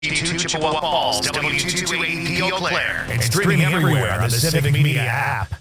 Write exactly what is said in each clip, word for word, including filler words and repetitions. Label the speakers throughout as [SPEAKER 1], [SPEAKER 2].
[SPEAKER 1] two Chippewa Falls, W two two eight D Eau Claire, and streaming everywhere on the Civic Media app.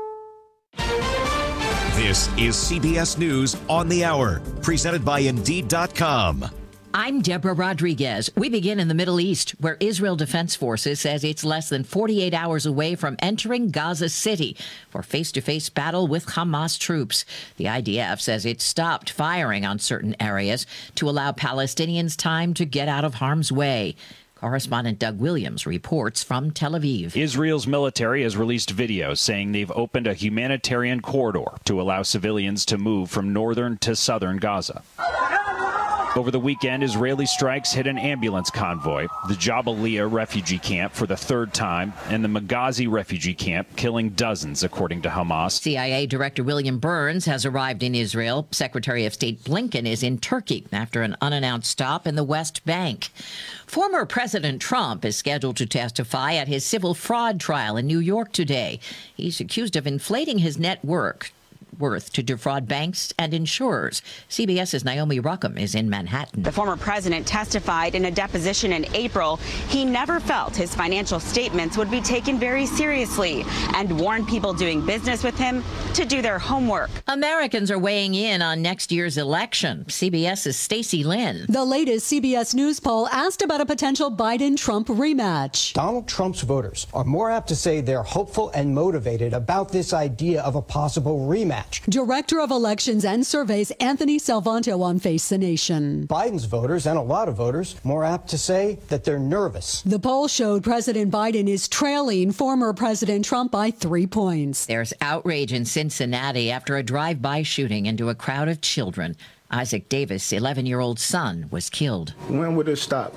[SPEAKER 2] This is C B S News on the Hour, presented by Indeed dot com.
[SPEAKER 3] I'm Deborah Rodriguez. We begin in the Middle East, where Israel Defense Forces says it's less than forty-eight hours away from entering Gaza City for face-to-face battle with Hamas troops. The I D F says it stopped firing on certain areas to allow Palestinians time to get out of harm's way. Correspondent Doug Williams reports from Tel Aviv.
[SPEAKER 4] Israel's military has released videos saying they've opened a humanitarian corridor to allow civilians to move from northern to southern Gaza. Over the weekend, Israeli strikes hit an ambulance convoy, the Jabalia refugee camp for the third time, and the Maghazi refugee camp, killing dozens, according to Hamas.
[SPEAKER 3] C I A Director William Burns has arrived in Israel. Secretary of State Blinken is in Turkey after an unannounced stop in the West Bank. Former President Trump is scheduled to testify at his civil fraud trial in New York today. He's accused of inflating his net worth. worth to defraud banks and insurers. CBS's Naomi Ruckham is in Manhattan.
[SPEAKER 5] The former president testified in a deposition in April he never felt his financial statements would be taken very seriously and warned people doing business with him to do their homework.
[SPEAKER 3] Americans are weighing in on next year's election. CBS's Stacey Lynn.
[SPEAKER 6] The latest C B S News poll asked about a potential Biden-Trump rematch.
[SPEAKER 7] Donald Trump's voters are more apt to say they're hopeful and motivated about this idea of a possible rematch.
[SPEAKER 6] Director of Elections and Surveys Anthony Salvanto on Face the Nation.
[SPEAKER 7] Biden's voters, and a lot of voters, more apt to say that they're nervous.
[SPEAKER 6] The poll showed President Biden is trailing former President Trump by three points.
[SPEAKER 3] There's outrage in Cincinnati after a drive-by shooting into a crowd of children. Isaac Davis' eleven-year-old son was killed.
[SPEAKER 8] When would this stop?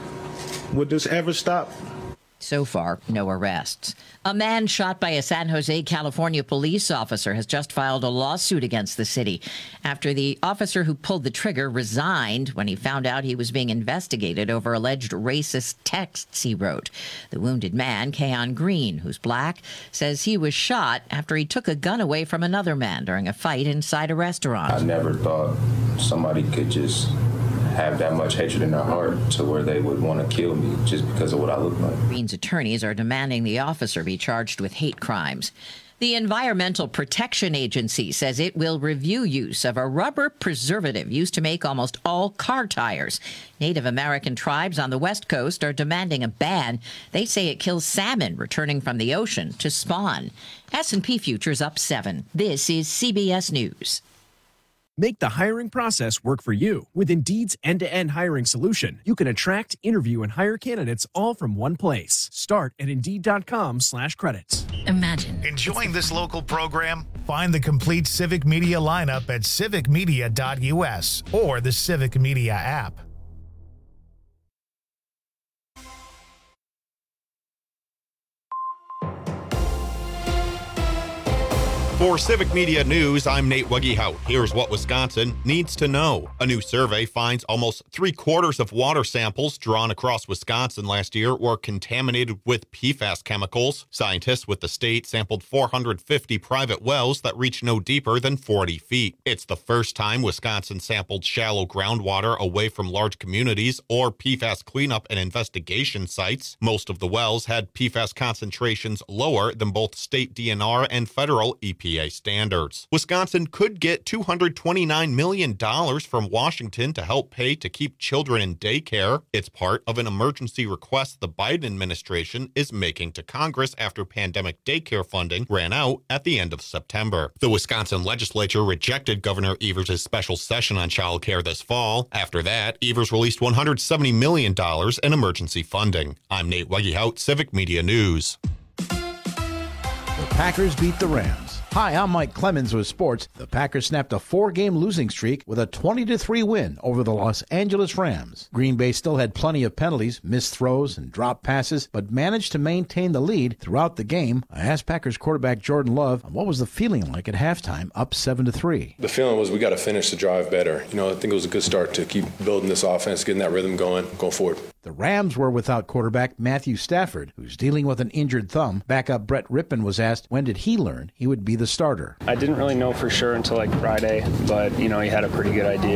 [SPEAKER 8] Would this ever stop?
[SPEAKER 3] So far, no arrests. A man shot by a San Jose, California police officer has just filed a lawsuit against the city after the officer who pulled the trigger resigned when he found out he was being investigated over alleged racist texts he wrote. The wounded man, Keon Green, who's black, says he was shot after he took a gun away from another man during a fight inside a restaurant.
[SPEAKER 9] I never thought somebody could just have that much hatred in their heart to where they would want to kill me just because of what I look like.
[SPEAKER 3] Green's attorneys are demanding the officer be charged with hate crimes. The Environmental Protection Agency says it will review use of a rubber preservative used to make almost all car tires. Native American tribes on the West Coast are demanding a ban. They say it kills salmon returning from the ocean to spawn. S and P futures up seven. This is C B S News.
[SPEAKER 10] Make the hiring process work for you. With Indeed's end-to-end hiring solution, you can attract, interview, and hire candidates all from one place. Start at Indeed.com slash credits.
[SPEAKER 3] Imagine
[SPEAKER 1] enjoying this local program? Find the complete Civic Media lineup at civic media dot U S or the Civic Media app.
[SPEAKER 11] For Civic Media News, I'm Nate Weggehout. Here's what Wisconsin needs to know. A new survey finds almost three quarters of water samples drawn across Wisconsin last year were contaminated with P FAS chemicals. Scientists with the state sampled four hundred fifty private wells that reach no deeper than forty feet. It's the first time Wisconsin sampled shallow groundwater away from large communities or P FAS cleanup and investigation sites. Most of the wells had P FAS concentrations lower than both state D N R and federal E P A standards. Wisconsin could get two hundred twenty-nine million dollars from Washington to help pay to keep children in daycare. It's part of an emergency request the Biden administration is making to Congress after pandemic daycare funding ran out at the end of September. The Wisconsin legislature rejected Governor Evers' special session on child care this fall. After that, Evers released one hundred seventy million dollars in emergency funding. I'm Nate Weggehout, Civic Media News.
[SPEAKER 12] The Packers beat the Rams. Hi, I'm Mike Clemens with sports. The Packers snapped a four-game losing streak with a twenty to three win over the Los Angeles Rams. Green Bay still had plenty of penalties, missed throws, and dropped passes, but managed to maintain the lead throughout the game. I asked Packers quarterback Jordan Love what was the feeling like at halftime, up seven to three.
[SPEAKER 13] The feeling was we got to finish the drive better. You know, I think it was a good start to keep building this offense, getting that rhythm going, going forward.
[SPEAKER 12] The Rams were without quarterback Matthew Stafford, who's dealing with an injured thumb. Backup Brett Rippon was asked when did he learn he would be the starter.
[SPEAKER 14] I didn't really know for sure until like Friday, but, you know, he had a pretty good idea.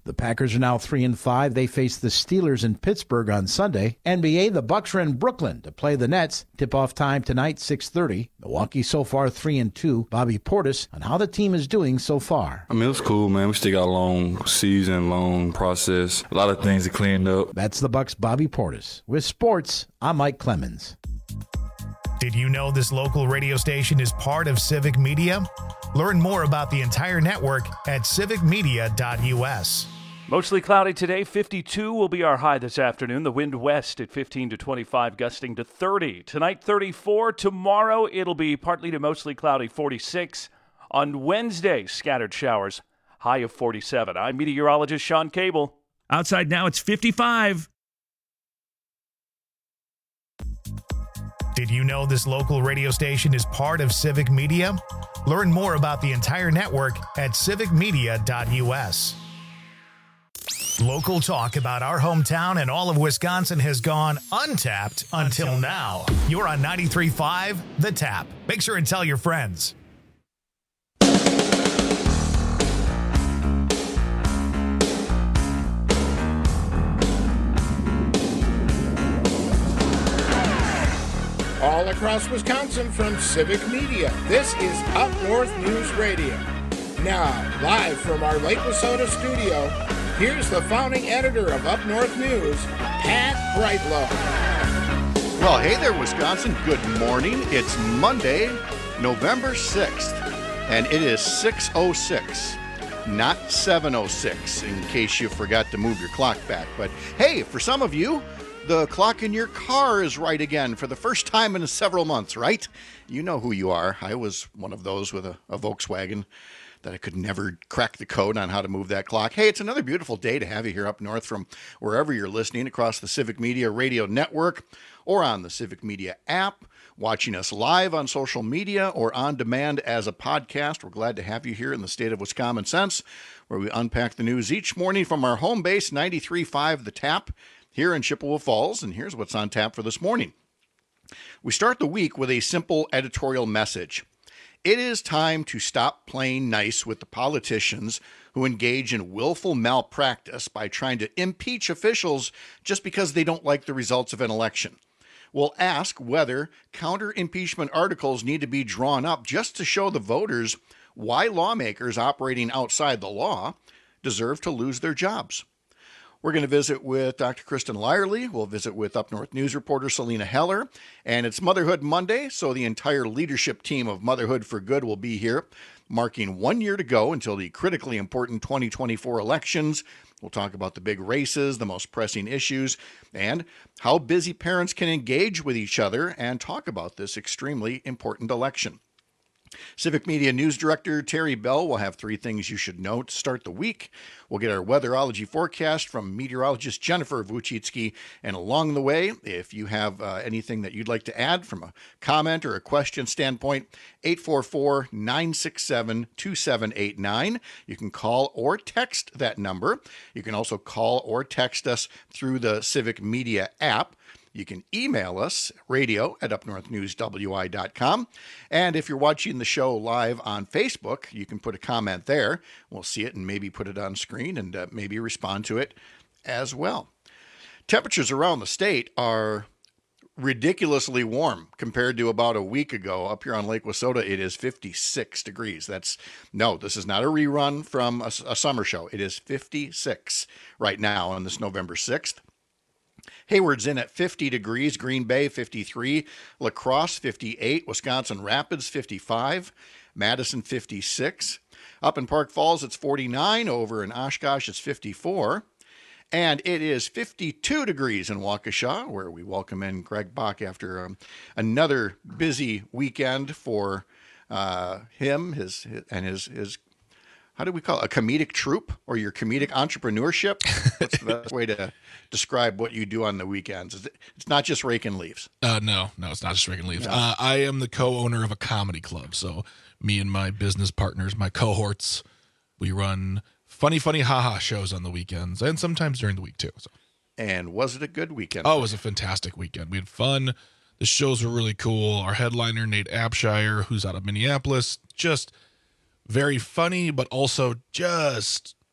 [SPEAKER 12] The Packers are now three and five. They face the Steelers in Pittsburgh on Sunday. N B A, the Bucks are in Brooklyn to play the Nets. Tip-off time tonight, six thirty. Milwaukee so far three and two. Bobby Portis on how the team is doing so far.
[SPEAKER 14] I mean, it was cool, man. We still got a long season, long process. A lot of things to clean up.
[SPEAKER 12] That's the Bucks' Bobby Portis. With sports, I'm Mike Clemens.
[SPEAKER 1] Did you know this local radio station is part of Civic Media? Learn more about the entire network at civic media dot u s.
[SPEAKER 15] Mostly cloudy today. fifty-two will be our high this afternoon. The wind west at fifteen to twenty-five, gusting to thirty. Tonight, thirty-four. Tomorrow, it'll be partly to mostly cloudy, forty-six. On Wednesday, scattered showers, high of forty-seven. I'm meteorologist Sean Cable.
[SPEAKER 16] Outside now, it's fifty-five.
[SPEAKER 1] Did you know this local radio station is part of Civic Media? Learn more about the entire network at civic media dot u s. Local talk about our hometown and all of Wisconsin has gone untapped until now. You're on ninety-three point five The Tap. Make sure and tell your friends.
[SPEAKER 17] All across Wisconsin from Civic Media, this is Up North News Radio. Now, live from our Lake Wissota studio, here's the founding editor of Up North News, Pat Brightlow.
[SPEAKER 18] Well, hey there, Wisconsin. Good morning. It's Monday, November sixth, and it is six oh six, not seven oh six, in case you forgot to move your clock back. But hey, for some of you, the clock in your car is right again for the first time in several months, right? You know who you are. I was one of those with a, a Volkswagen that I could never crack the code on how to move that clock. Hey, it's another beautiful day to have you here up north from wherever you're listening across the Civic Media Radio Network or on the Civic Media app, watching us live on social media or on demand as a podcast. We're glad to have you here in the state of Wisconsin, where we unpack the news each morning from our home base, ninety-three point five The Tap, here in Chippewa Falls, and here's what's on tap for this morning. We start the week with a simple editorial message. It is time to stop playing nice with the politicians who engage in willful malpractice by trying to impeach officials just because they don't like the results of an election. We'll ask whether counter-impeachment articles need to be drawn up just to show the voters why lawmakers operating outside the law deserve to lose their jobs. We're going to visit with Doctor Kristen Lyerly. We'll visit with Up North News reporter Selena Heller. And it's Motherhood Monday, so the entire leadership team of Motherhood for Good will be here, marking one year to go until the critically important twenty twenty-four elections. We'll talk about the big races, the most pressing issues, and how busy parents can engage with each other and talk about this extremely important election. Civic Media News Director Terry Bell will have three things you should know to start the week. We'll get our weatherology forecast from meteorologist Jennifer Vuchitsky. And along the way, if you have uh, anything that you'd like to add from a comment or a question standpoint, eight four four, nine six seven, two seven eight nine. You can call or text that number. You can also call or text us through the Civic Media app. You can email us, radio at up north news w i dot com. And if you're watching the show live on Facebook, you can put a comment there. We'll see it and maybe put it on screen and uh, maybe respond to it as well. Temperatures around the state are ridiculously warm compared to about a week ago. Up here on Lake Wissota, it is fifty-six degrees. That's no, this is not a rerun from a, a summer show. It is fifty-six right now on this November sixth. Hayward's in at fifty degrees, Green Bay fifty-three, La Crosse fifty-eight, Wisconsin Rapids fifty-five, Madison fifty-six. Up in Park Falls, it's forty-nine. Over in Oshkosh, it's fifty-four. And it is fifty-two degrees in Waukesha, where we welcome in Greg Bach after um, another busy weekend for uh, him, his, his and his his. How do we call it? A comedic troupe or your comedic entrepreneurship? What's the best way to describe what you do on the weekends? It's not just raking leaves.
[SPEAKER 19] Uh, no, no, it's not just raking leaves.
[SPEAKER 18] No.
[SPEAKER 19] Uh, I am the co-owner of a comedy club. So me and my business partners, my cohorts, we run funny, funny, haha shows on the weekends and sometimes during the week too. So.
[SPEAKER 18] And was it a good weekend?
[SPEAKER 19] Oh, it was a fantastic weekend. We had fun. The shows were really cool. Our headliner, Nate Abshire, who's out of Minneapolis, just very funny, but also just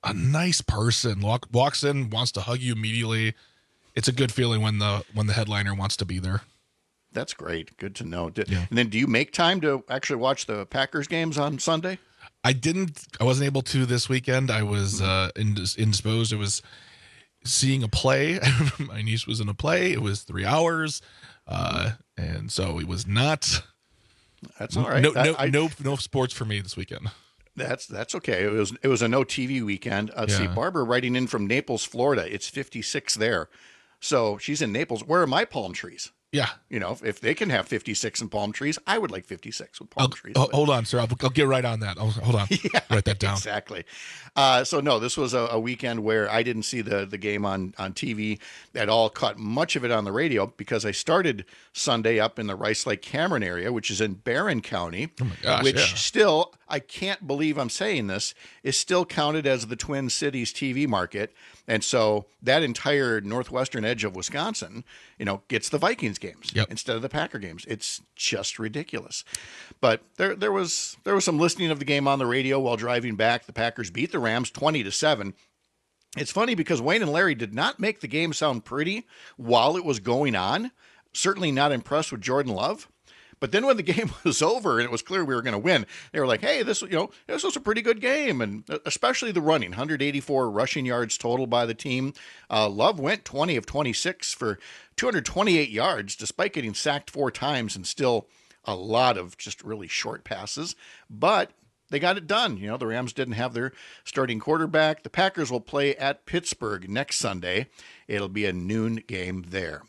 [SPEAKER 19] a nice person. Walk, walks in, wants to hug you immediately. It's a good feeling when the when the headliner wants to be there.
[SPEAKER 18] That's great. Good to know. Did,
[SPEAKER 19] Yeah.
[SPEAKER 18] And then do you make time to actually watch the Packers games on Sunday?
[SPEAKER 19] I didn't. I wasn't able to this weekend. I was uh, indis- indisposed. It was seeing a play. My niece was in a play. It was three hours, uh, and so it was not.
[SPEAKER 18] That's all right.
[SPEAKER 19] No,
[SPEAKER 18] That-
[SPEAKER 19] no,
[SPEAKER 18] I-
[SPEAKER 19] no, no sports for me this weekend.
[SPEAKER 18] That's that's okay. It was it was a no T V weekend. Uh, let's see,
[SPEAKER 19] Yeah.
[SPEAKER 18] Barbara writing in from Naples, Florida. It's fifty-six there, so she's in Naples. Where are my palm trees?
[SPEAKER 19] Yeah.
[SPEAKER 18] You know, if, if they can have fifty-six in palm trees, I would like fifty-six with palm
[SPEAKER 19] I'll-
[SPEAKER 18] trees.
[SPEAKER 19] oh, hold on, sir. I'll, I'll get right on that. I'll, hold on. Write that down.
[SPEAKER 18] Exactly. Uh, so no, this was a, a weekend where I didn't see the the game on on T V at all. Caught much of it on the radio because I started Sunday up in the Rice Lake Cameron area, which is in Barron County,
[SPEAKER 19] Oh my gosh,
[SPEAKER 18] which
[SPEAKER 19] yeah.
[SPEAKER 18] still, I can't believe I'm saying this, is still counted as the Twin Cities T V market. And so that entire northwestern edge of Wisconsin, you know, gets the Vikings games
[SPEAKER 19] Yep.
[SPEAKER 18] instead of the Packer games. It's just ridiculous. But there there was there was some listening of the game on the radio while driving back. The Packers beat the Rams twenty to seven. It's funny because Wayne and Larry did not make the game sound pretty while it was going on. Certainly not impressed with Jordan Love. But then when the game was over and it was clear we were going to win, they were like, "Hey, this you know this was a pretty good game," and especially the running, one hundred eighty-four rushing yards total by the team. Uh, Love went twenty of twenty-six for two hundred twenty-eight yards, despite getting sacked four times and still a lot of just really short passes. But they got it done. You know, the Rams didn't have their starting quarterback. The Packers will play at Pittsburgh next Sunday. It'll be a noon game there.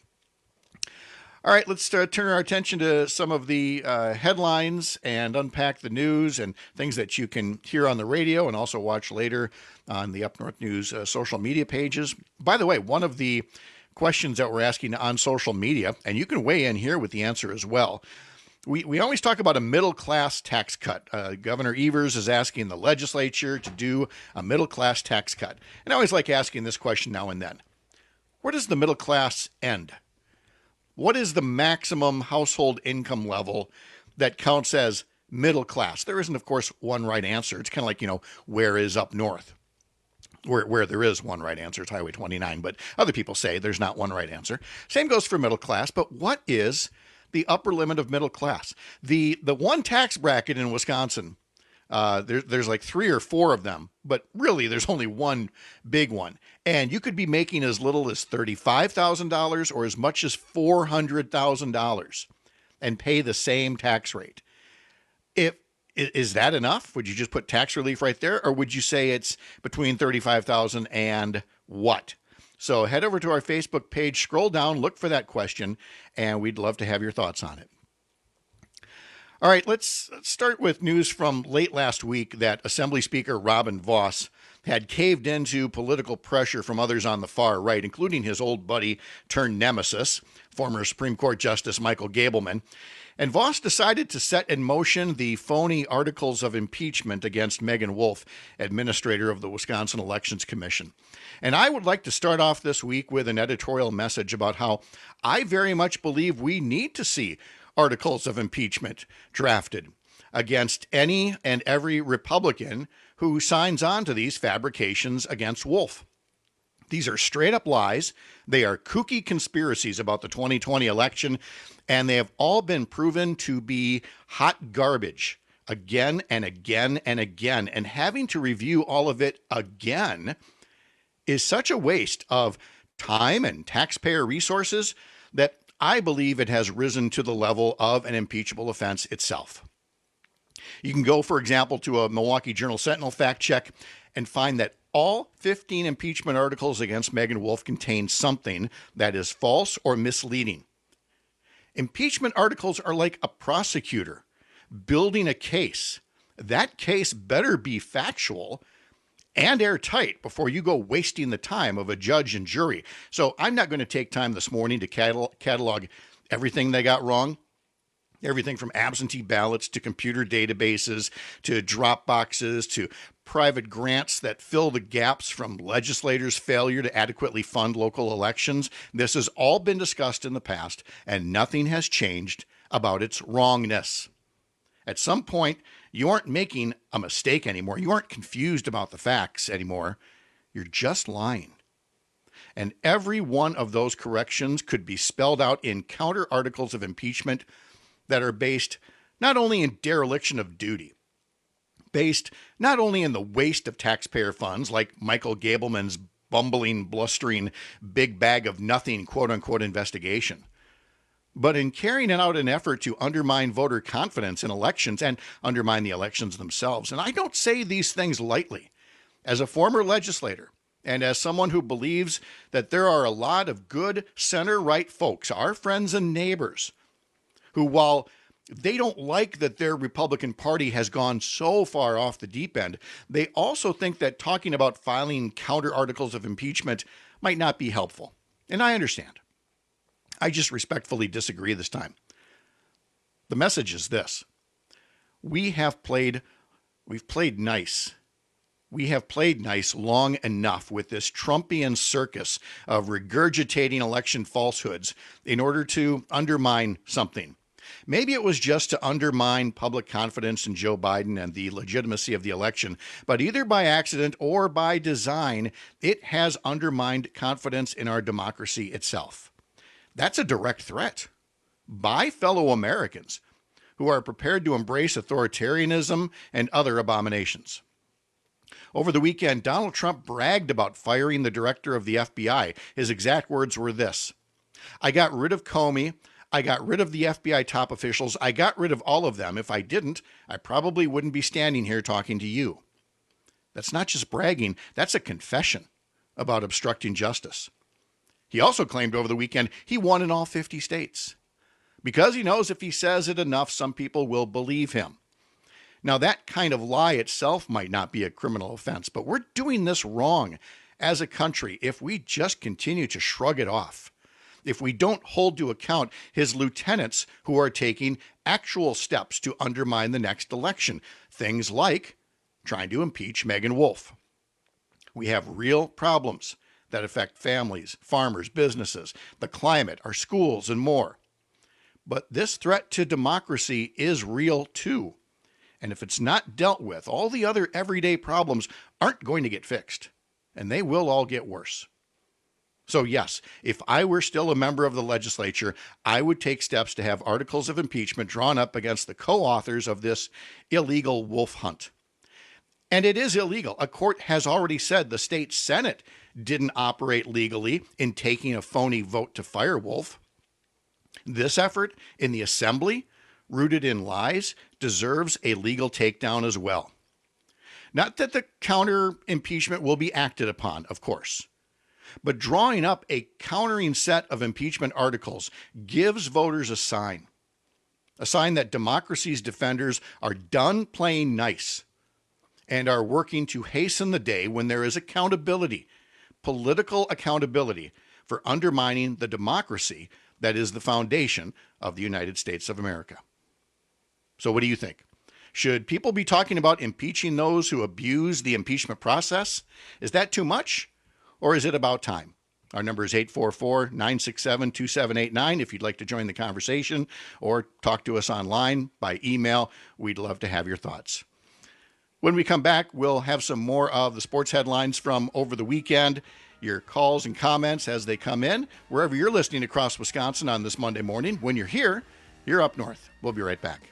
[SPEAKER 18] All right, let's uh, turn our attention to some of the uh, headlines and unpack the news and things that you can hear on the radio and also watch later on the Up North News uh, social media pages. By the way, one of the questions that we're asking on social media, and you can weigh in here with the answer as well. We, we always talk about a middle-class tax cut. Uh, Governor Evers is asking the legislature to do a middle-class tax cut. And I always like asking this question now and then. Where does the middle class end? What is the maximum household income level that counts as middle class? There isn't, of course, one right answer. It's kind of like, you know, where is up north? Where, where there is one right answer, it's Highway twenty-nine, but other people say there's not one right answer. Same goes for middle class, but what is the upper limit of middle class? The the one tax bracket in Wisconsin, uh, there, there's like three or four of them, but really there's only one big one. And you could be making as little as thirty-five thousand dollars or as much as four hundred thousand dollars and pay the same tax rate. If Is that enough? Would you just put tax relief right there? Or would you say it's between thirty-five thousand dollars and what? So head over to our Facebook page, scroll down, look for that question, and we'd love to have your thoughts on it. All right, let's start with news from late last week that Assembly Speaker Robin Vos had caved into political pressure from others on the far right, including his old buddy turned nemesis, former Supreme Court Justice Michael Gableman. And Vos decided to set in motion the phony articles of impeachment against Megan Wolf, administrator of the Wisconsin Elections Commission. And I would like to start off this week with an editorial message about how I very much believe we need to see articles of impeachment drafted against any and every Republican who signs on to these fabrications against Wolf. These are straight up lies. They are kooky conspiracies about the twenty twenty election, and they have all been proven to be hot garbage again and again and again. And having to review all of it again is such a waste of time and taxpayer resources that I believe it has risen to the level of an impeachable offense itself. You can go, for example, to a Milwaukee Journal Sentinel fact check and find that all fifteen impeachment articles against Megan Wolf contain something that is false or misleading. Impeachment articles are like a prosecutor building a case. That case better be factual and airtight before you go wasting the time of a judge and jury. So I'm not going to take time this morning to catalog, catalog everything they got wrong. Everything from absentee ballots to computer databases to drop boxes to private grants that fill the gaps from legislators' failure to adequately fund local elections. This has all been discussed in the past, and nothing has changed about its wrongness. At some point, you aren't making a mistake anymore. You aren't confused about the facts anymore. You're just lying. And every one of those corrections could be spelled out in counter articles of impeachment that are based not only in dereliction of duty, based not only in the waste of taxpayer funds, like Michael Gableman's bumbling, blustering, big bag of nothing, quote-unquote, investigation, but in carrying out an effort to undermine voter confidence in elections and undermine the elections themselves. And I don't say these things lightly. As a former legislator, and as someone who believes that there are a lot of good center-right folks, our friends and neighbors, who, while they don't like that their Republican Party has gone so far off the deep end, they also think that talking about filing counter articles of impeachment might not be helpful. And I understand. I just respectfully disagree this time. The message is this. We have played, we've played nice. We have played nice long enough with this Trumpian circus of regurgitating election falsehoods in order to undermine something. Maybe it was just to undermine public confidence in Joe Biden and the legitimacy of the election, but either by accident or by design, it has undermined confidence in our democracy itself. That's a direct threat by fellow Americans who are prepared to embrace authoritarianism and other abominations. Over the weekend, Donald Trump bragged about firing the director of the F B I. His exact words were this: "I got rid of Comey. I got rid of the F B I top officials. I got rid of all of them. If I didn't, I probably wouldn't be standing here talking to you." That's not just bragging. That's a confession about obstructing justice. He also claimed over the weekend he won in all fifty states because he knows if he says it enough, some people will believe him. Now, that kind of lie itself might not be a criminal offense, but we're doing this wrong as a country if we just continue to shrug it off, if we don't hold to account his lieutenants who are taking actual steps to undermine the next election, things like trying to impeach Megan Wolf. We have real problems that affect families, farmers, businesses, the climate, our schools, and more. But this threat to democracy is real too. And if it's not dealt with, all the other everyday problems aren't going to get fixed, and they will all get worse. So yes, if I were still a member of the legislature, I would take steps to have articles of impeachment drawn up against the co-authors of this illegal wolf hunt. And it is illegal. A court has already said the state Senate didn't operate legally in taking a phony vote to fire Wolf. This effort in the Assembly, rooted in lies, deserves a legal takedown as well. Not that the counter impeachment will be acted upon, of course, but drawing up a countering set of impeachment articles gives voters a sign, a sign that democracy's defenders are done playing nice and are working to hasten the day when there is accountability, political accountability for undermining the democracy that is the foundation of the United States of America. So what do you think? Should people be talking about impeaching those who abuse the impeachment process? Is that too much, or is it about time? Our number is eight four four, nine six seven, two seven eight nine if you'd like to join the conversation or talk to us online by email. We'd love to have your thoughts. When we come back, we'll have some more of the sports headlines from over the weekend, your calls and comments as they come in, wherever you're listening across Wisconsin on this Monday morning. When you're here, you're up north. We'll be right back.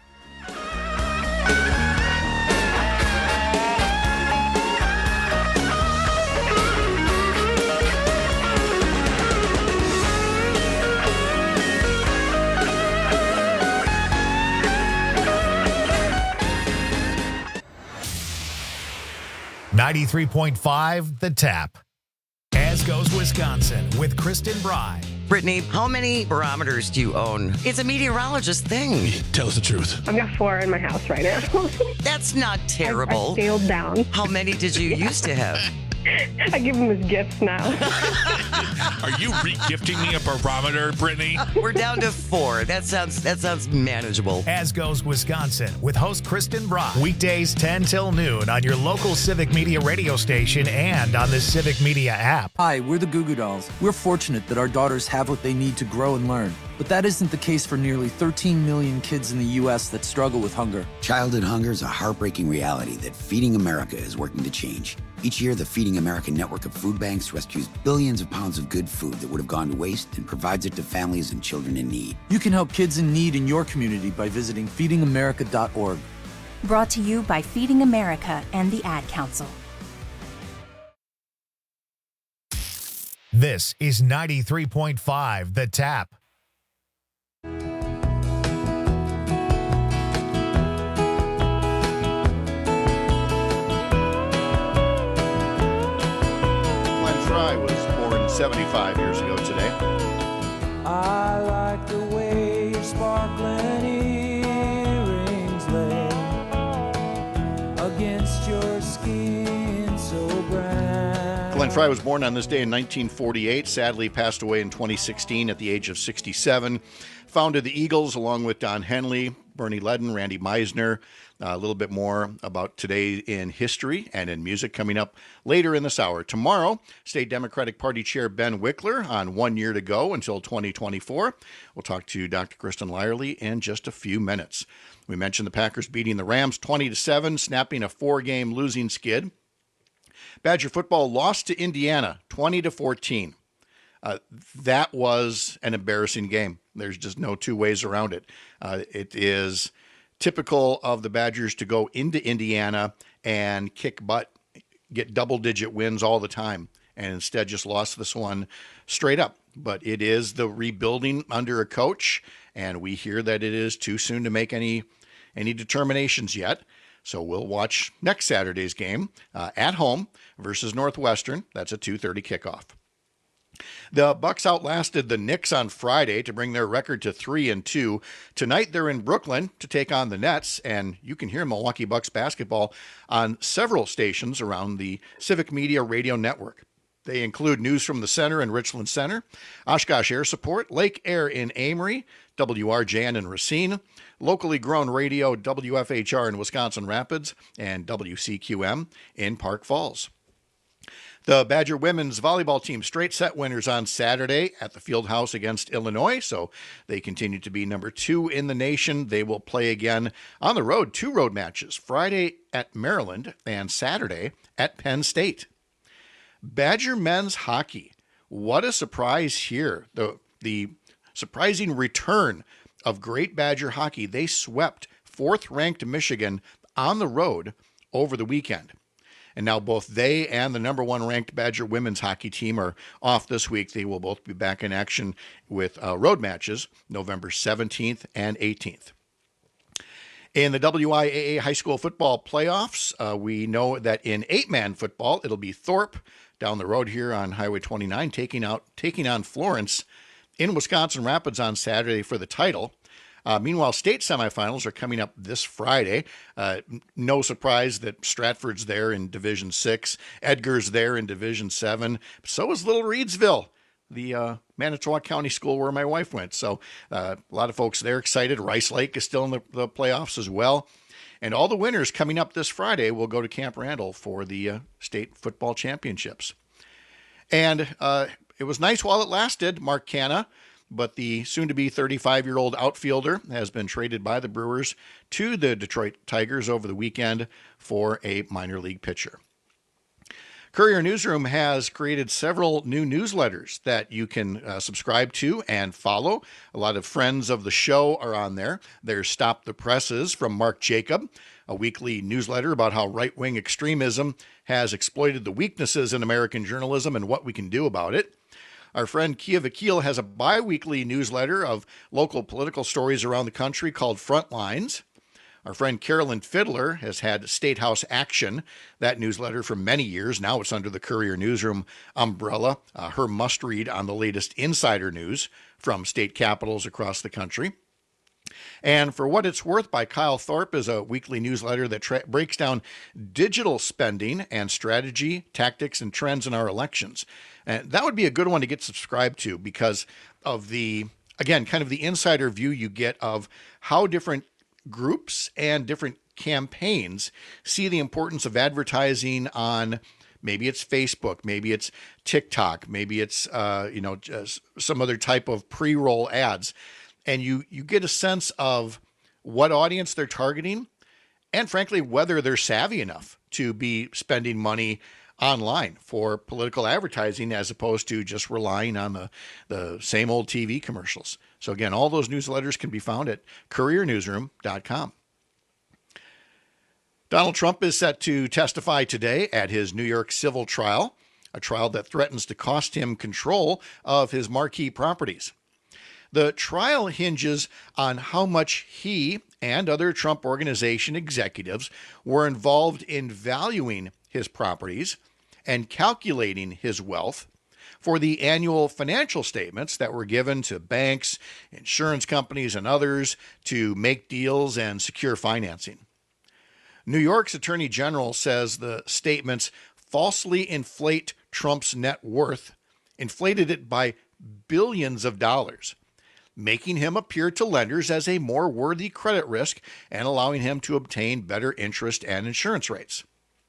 [SPEAKER 1] ninety-three point five The Tap. As goes Wisconsin with Kristen Bry.
[SPEAKER 20] Brittany, how many barometers do you own? It's a meteorologist thing.
[SPEAKER 19] Tell us the truth.
[SPEAKER 21] I've got four in my house right now.
[SPEAKER 20] That's not terrible.
[SPEAKER 21] I, I scaled down.
[SPEAKER 20] How many did you used to have?
[SPEAKER 21] I give them as gifts now.
[SPEAKER 19] Are you re-gifting me a barometer, Brittany?
[SPEAKER 20] We're down to four. That sounds that sounds manageable.
[SPEAKER 1] As goes Wisconsin with host Kristen Brock. Weekdays ten till noon on your local Civic Media radio station and on the Civic Media app.
[SPEAKER 22] Hi, we're the Goo Goo Dolls. We're fortunate that our daughters have what they need to grow and learn.
[SPEAKER 2] But that isn't the case for nearly thirteen million kids in the U S that struggle with hunger.
[SPEAKER 22] Childhood hunger is a heartbreaking reality that Feeding America is working to change. Each year, the Feeding America network of food banks rescues billions of pounds of good food that would have gone to waste and provides it to families and children in need.
[SPEAKER 2] You can help kids in need in your community by visiting feeding america dot org.
[SPEAKER 23] Brought to you by Feeding America and the Ad Council.
[SPEAKER 1] This is ninety-three point five The Tap.
[SPEAKER 18] Fry was born seventy-five years ago today.
[SPEAKER 24] I like the way your sparkling earrings lay against your skin so brown.
[SPEAKER 18] Glenn Fry was born on this day in nineteen forty-eight, sadly passed away in twenty sixteen at the age of sixty-seven. Founded the Eagles along with Don Henley, Bernie Ledden, Randy Meisner. Uh, a little bit more about today in history and in music coming up later in this hour. Tomorrow, State Democratic Party Chair Ben Wickler on one year to go until twenty twenty-four. We'll talk to Doctor Kristen Lyerly in just a few minutes. We mentioned the Packers beating the Rams twenty to seven, snapping a four-game losing skid. Badger football lost to Indiana twenty to fourteen. Uh, that was an embarrassing game. There's just no two ways around it. Uh, it is typical of the Badgers to go into Indiana and kick butt, get double-digit wins all the time, and instead just lost this one straight up. But it is the rebuilding under a coach, and we hear that it is too soon to make any any determinations yet. So we'll watch next Saturday's game uh, at home versus Northwestern. That's a two thirty kickoff. The Bucks outlasted the Knicks on Friday to bring their record to three and two. Tonight they're in Brooklyn to take on the Nets, and you can hear Milwaukee Bucks basketball on several stations around the Civic Media Radio Network. They include News from the Center in Richland Center, Oshkosh Air Support, Lake Air in Amory, W R J N in Racine, locally grown radio W F H R in Wisconsin Rapids, and W C Q M in Park Falls. The Badger women's volleyball team straight set winners on Saturday at the Fieldhouse against Illinois, so they continue to be number two in the nation. They will play again on the road, two road matches, Friday at Maryland and Saturday at Penn State. Badger men's hockey, what a surprise here. The, the surprising return of great Badger hockey. They swept fourth-ranked Michigan on the road over the weekend. And now both they and the number one ranked Badger women's hockey team are off this week. They will both be back in action with uh, road matches November seventeenth and eighteenth. In the W I A A high school football playoffs, uh, we know that in eight-man football, it'll be Thorpe down the road here on Highway twenty-nine taking out taking on Florence in Wisconsin Rapids on Saturday for the title. Uh, meanwhile, state semifinals are coming up this Friday. Uh, no surprise that Stratford's there in Division six. Edgar's there in Division seven. So is Little Reedsville, the uh, Manitowoc County school where my wife went. So uh, a lot of folks there excited. Rice Lake is still in the, the playoffs as well. And all the winners coming up this Friday will go to Camp Randall for the uh, state football championships. And uh, it was nice while it lasted, Mark Canna. But the soon-to-be thirty-five-year-old outfielder has been traded by the Brewers to the Detroit Tigers over the weekend for a minor league pitcher. Courier Newsroom has created several new newsletters that you can uh, subscribe to and follow. A lot of friends of the show are on there. There's Stop the Presses from Mark Jacob, a weekly newsletter about how right-wing extremism has exploited the weaknesses in American journalism and what we can do about it. Our friend Kia Vakil has a bi-weekly newsletter of local political stories around the country called Frontlines. Our friend Carolyn Fiddler has had State House Action, that newsletter for many years. Now it's under the Courier Newsroom umbrella, uh, her must-read on the latest insider news from state capitals across the country. And For What It's Worth by Kyle Thorpe is a weekly newsletter that tra- breaks down digital spending and strategy, tactics, and trends in our elections. And that would be a good one to get subscribed to because of the, again, kind of the insider view you get of how different groups and different campaigns see the importance of advertising on Maybe it's Facebook, maybe it's TikTok, maybe it's uh, you know just some other type of pre-roll ads, and you you get a sense of what audience they're targeting, and frankly whether they're savvy enough to be spending money online for political advertising as opposed to just relying on the, the same old T V commercials. So again, all those newsletters can be found at courier newsroom dot com. Donald Trump is set to testify today at his New York civil trial, a trial that threatens to cost him control of his marquee properties. The trial hinges on how much he and other Trump Organization executives were involved in valuing his properties and calculating his wealth for the annual financial statements that were given to banks, insurance companies, and others to make deals and secure financing. New York's Attorney General says the statements falsely inflate Trump's net worth, inflated it by billions of dollars, making him appear to lenders as a more worthy credit risk and allowing him to obtain better interest and insurance rates.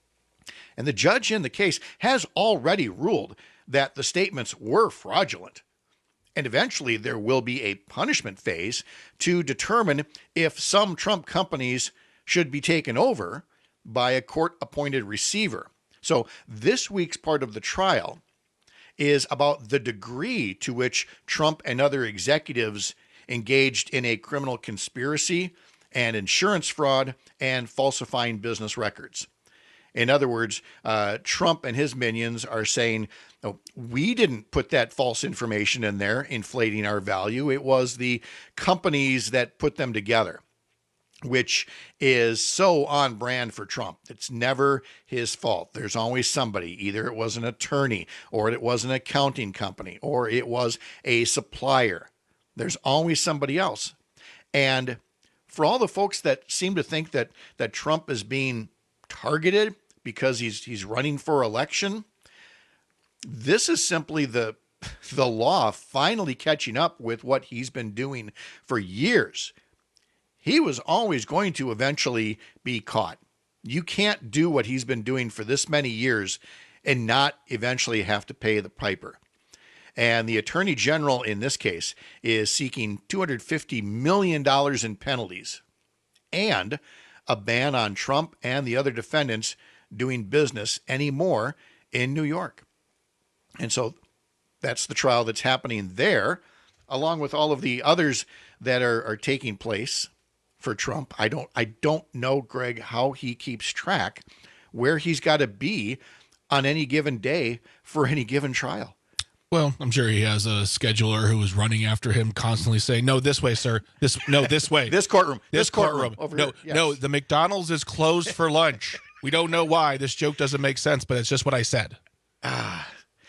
[SPEAKER 18] And the judge in the case has already ruled that the statements were fraudulent. And eventually there will be a punishment phase to determine if some Trump companies should be taken over by a court-appointed receiver. So this week's part of the trial is about the degree to which Trump and other executives engaged in a criminal conspiracy and insurance fraud and falsifying business records. In other words, uh, Trump and his minions are saying, oh, we didn't put that false information in there, inflating our value. It was the companies that put them together, which is so on brand for Trump. It's never his fault. There's always somebody. Either it was an attorney, or it was an accounting company, or it was a supplier. There's always somebody else. And for all the folks that seem to think that that Trump is being targeted because he's he's running for election, this is simply the the law finally catching up with what he's been doing for years. He was always going to eventually be caught. You can't do what he's been doing for this many years and not eventually have to pay the piper. And the Attorney General in this case is seeking two hundred fifty million dollars in penalties and a ban on Trump and the other defendants doing business anymore in New York. And so that's the trial that's happening there, along with all of the others that are, are taking place for Trump. I don't I don't know, Greg, how he keeps track where he's got to be on any given day for any given trial.
[SPEAKER 19] Well, I'm sure he has a scheduler who is running after him, constantly saying, "No, this way, sir. This no, this way.
[SPEAKER 18] this courtroom.
[SPEAKER 19] This,
[SPEAKER 18] this courtroom.
[SPEAKER 19] courtroom.
[SPEAKER 18] Over
[SPEAKER 19] no,
[SPEAKER 18] here. Yes.
[SPEAKER 19] no. The McDonald's is closed for lunch. We don't know why. This joke doesn't make sense, but it's just what I said." Ah.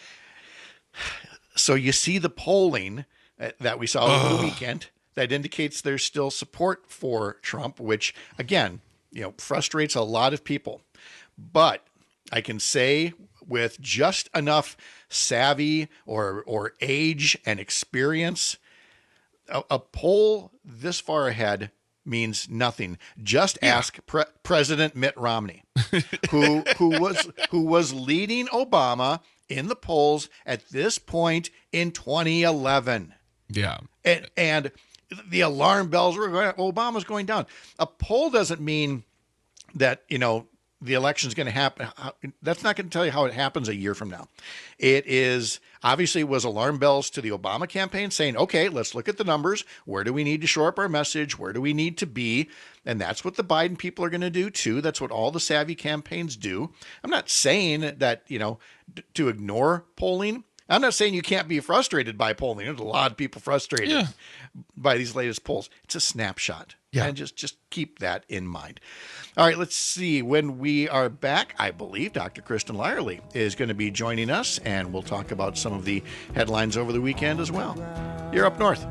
[SPEAKER 18] So you see the polling that we saw over the weekend that indicates there's still support for Trump, which again, you know, frustrates a lot of people. But I can say with just enough savvy or or age and experience, a, a poll this far ahead means nothing. Just yeah. ask Pre- President Mitt Romney, who who was who was leading Obama in the polls at this point in twenty eleven.
[SPEAKER 19] Yeah,
[SPEAKER 18] and and the alarm bells were going. Obama's going down. A poll doesn't mean that, you know, the election is going to happen. That's not going to tell you how it happens a year from now. It is obviously it was alarm bells to the Obama campaign saying, okay, let's look at the numbers. Where do we need to shore up our message? Where do we need to be? And that's what the Biden people are going to do too. That's what all the savvy campaigns do. I'm not saying that, you know, d- to ignore polling. I'm not saying you can't be frustrated by polling. There's a lot of people frustrated yeah. by these latest polls. It's a snapshot. Yeah. And just, just keep that in mind. All right, let's see. When we are back, I believe Doctor Kristen Lyerly is going to be joining us, and we'll talk about some of the headlines over the weekend as well. You're Up North.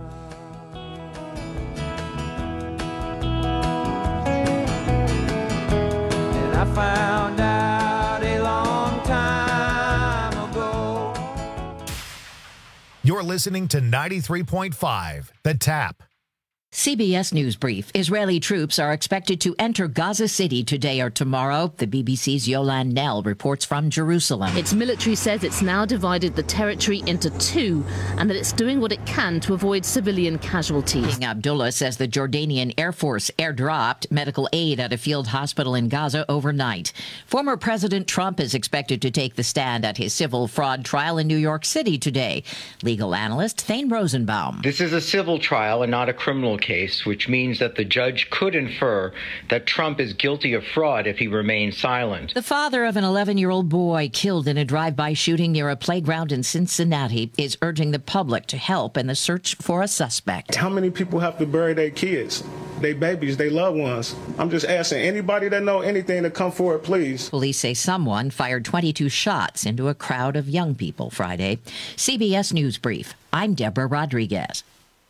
[SPEAKER 24] And I found out a long time ago.
[SPEAKER 1] You're listening to ninety-three point five, The Tap.
[SPEAKER 3] C B S News Brief. Israeli troops are expected to enter Gaza City today or tomorrow. The B B C's Yolande Knell reports from Jerusalem.
[SPEAKER 4] Its military says it's now divided the territory into two and that it's doing what it can to avoid civilian casualties.
[SPEAKER 3] King Abdullah says the Jordanian Air Force airdropped medical aid at a field hospital in Gaza overnight. Former President Trump is expected to take the stand at his civil fraud trial in New York City today. Legal analyst Thane Rosenbaum.
[SPEAKER 5] This is a civil trial and not a criminal case, which means that the judge could infer that Trump is guilty of fraud if he remains silent.
[SPEAKER 3] The father of an eleven-year-old boy killed in a drive-by shooting near a playground in Cincinnati is urging the public to help in the search for a suspect.
[SPEAKER 8] How many people have to bury their kids, their babies, their loved ones? I'm just asking anybody that know anything to come forward, please.
[SPEAKER 3] Police say someone fired twenty-two shots into a crowd of young people Friday. C B S News Brief. I'm Deborah Rodriguez.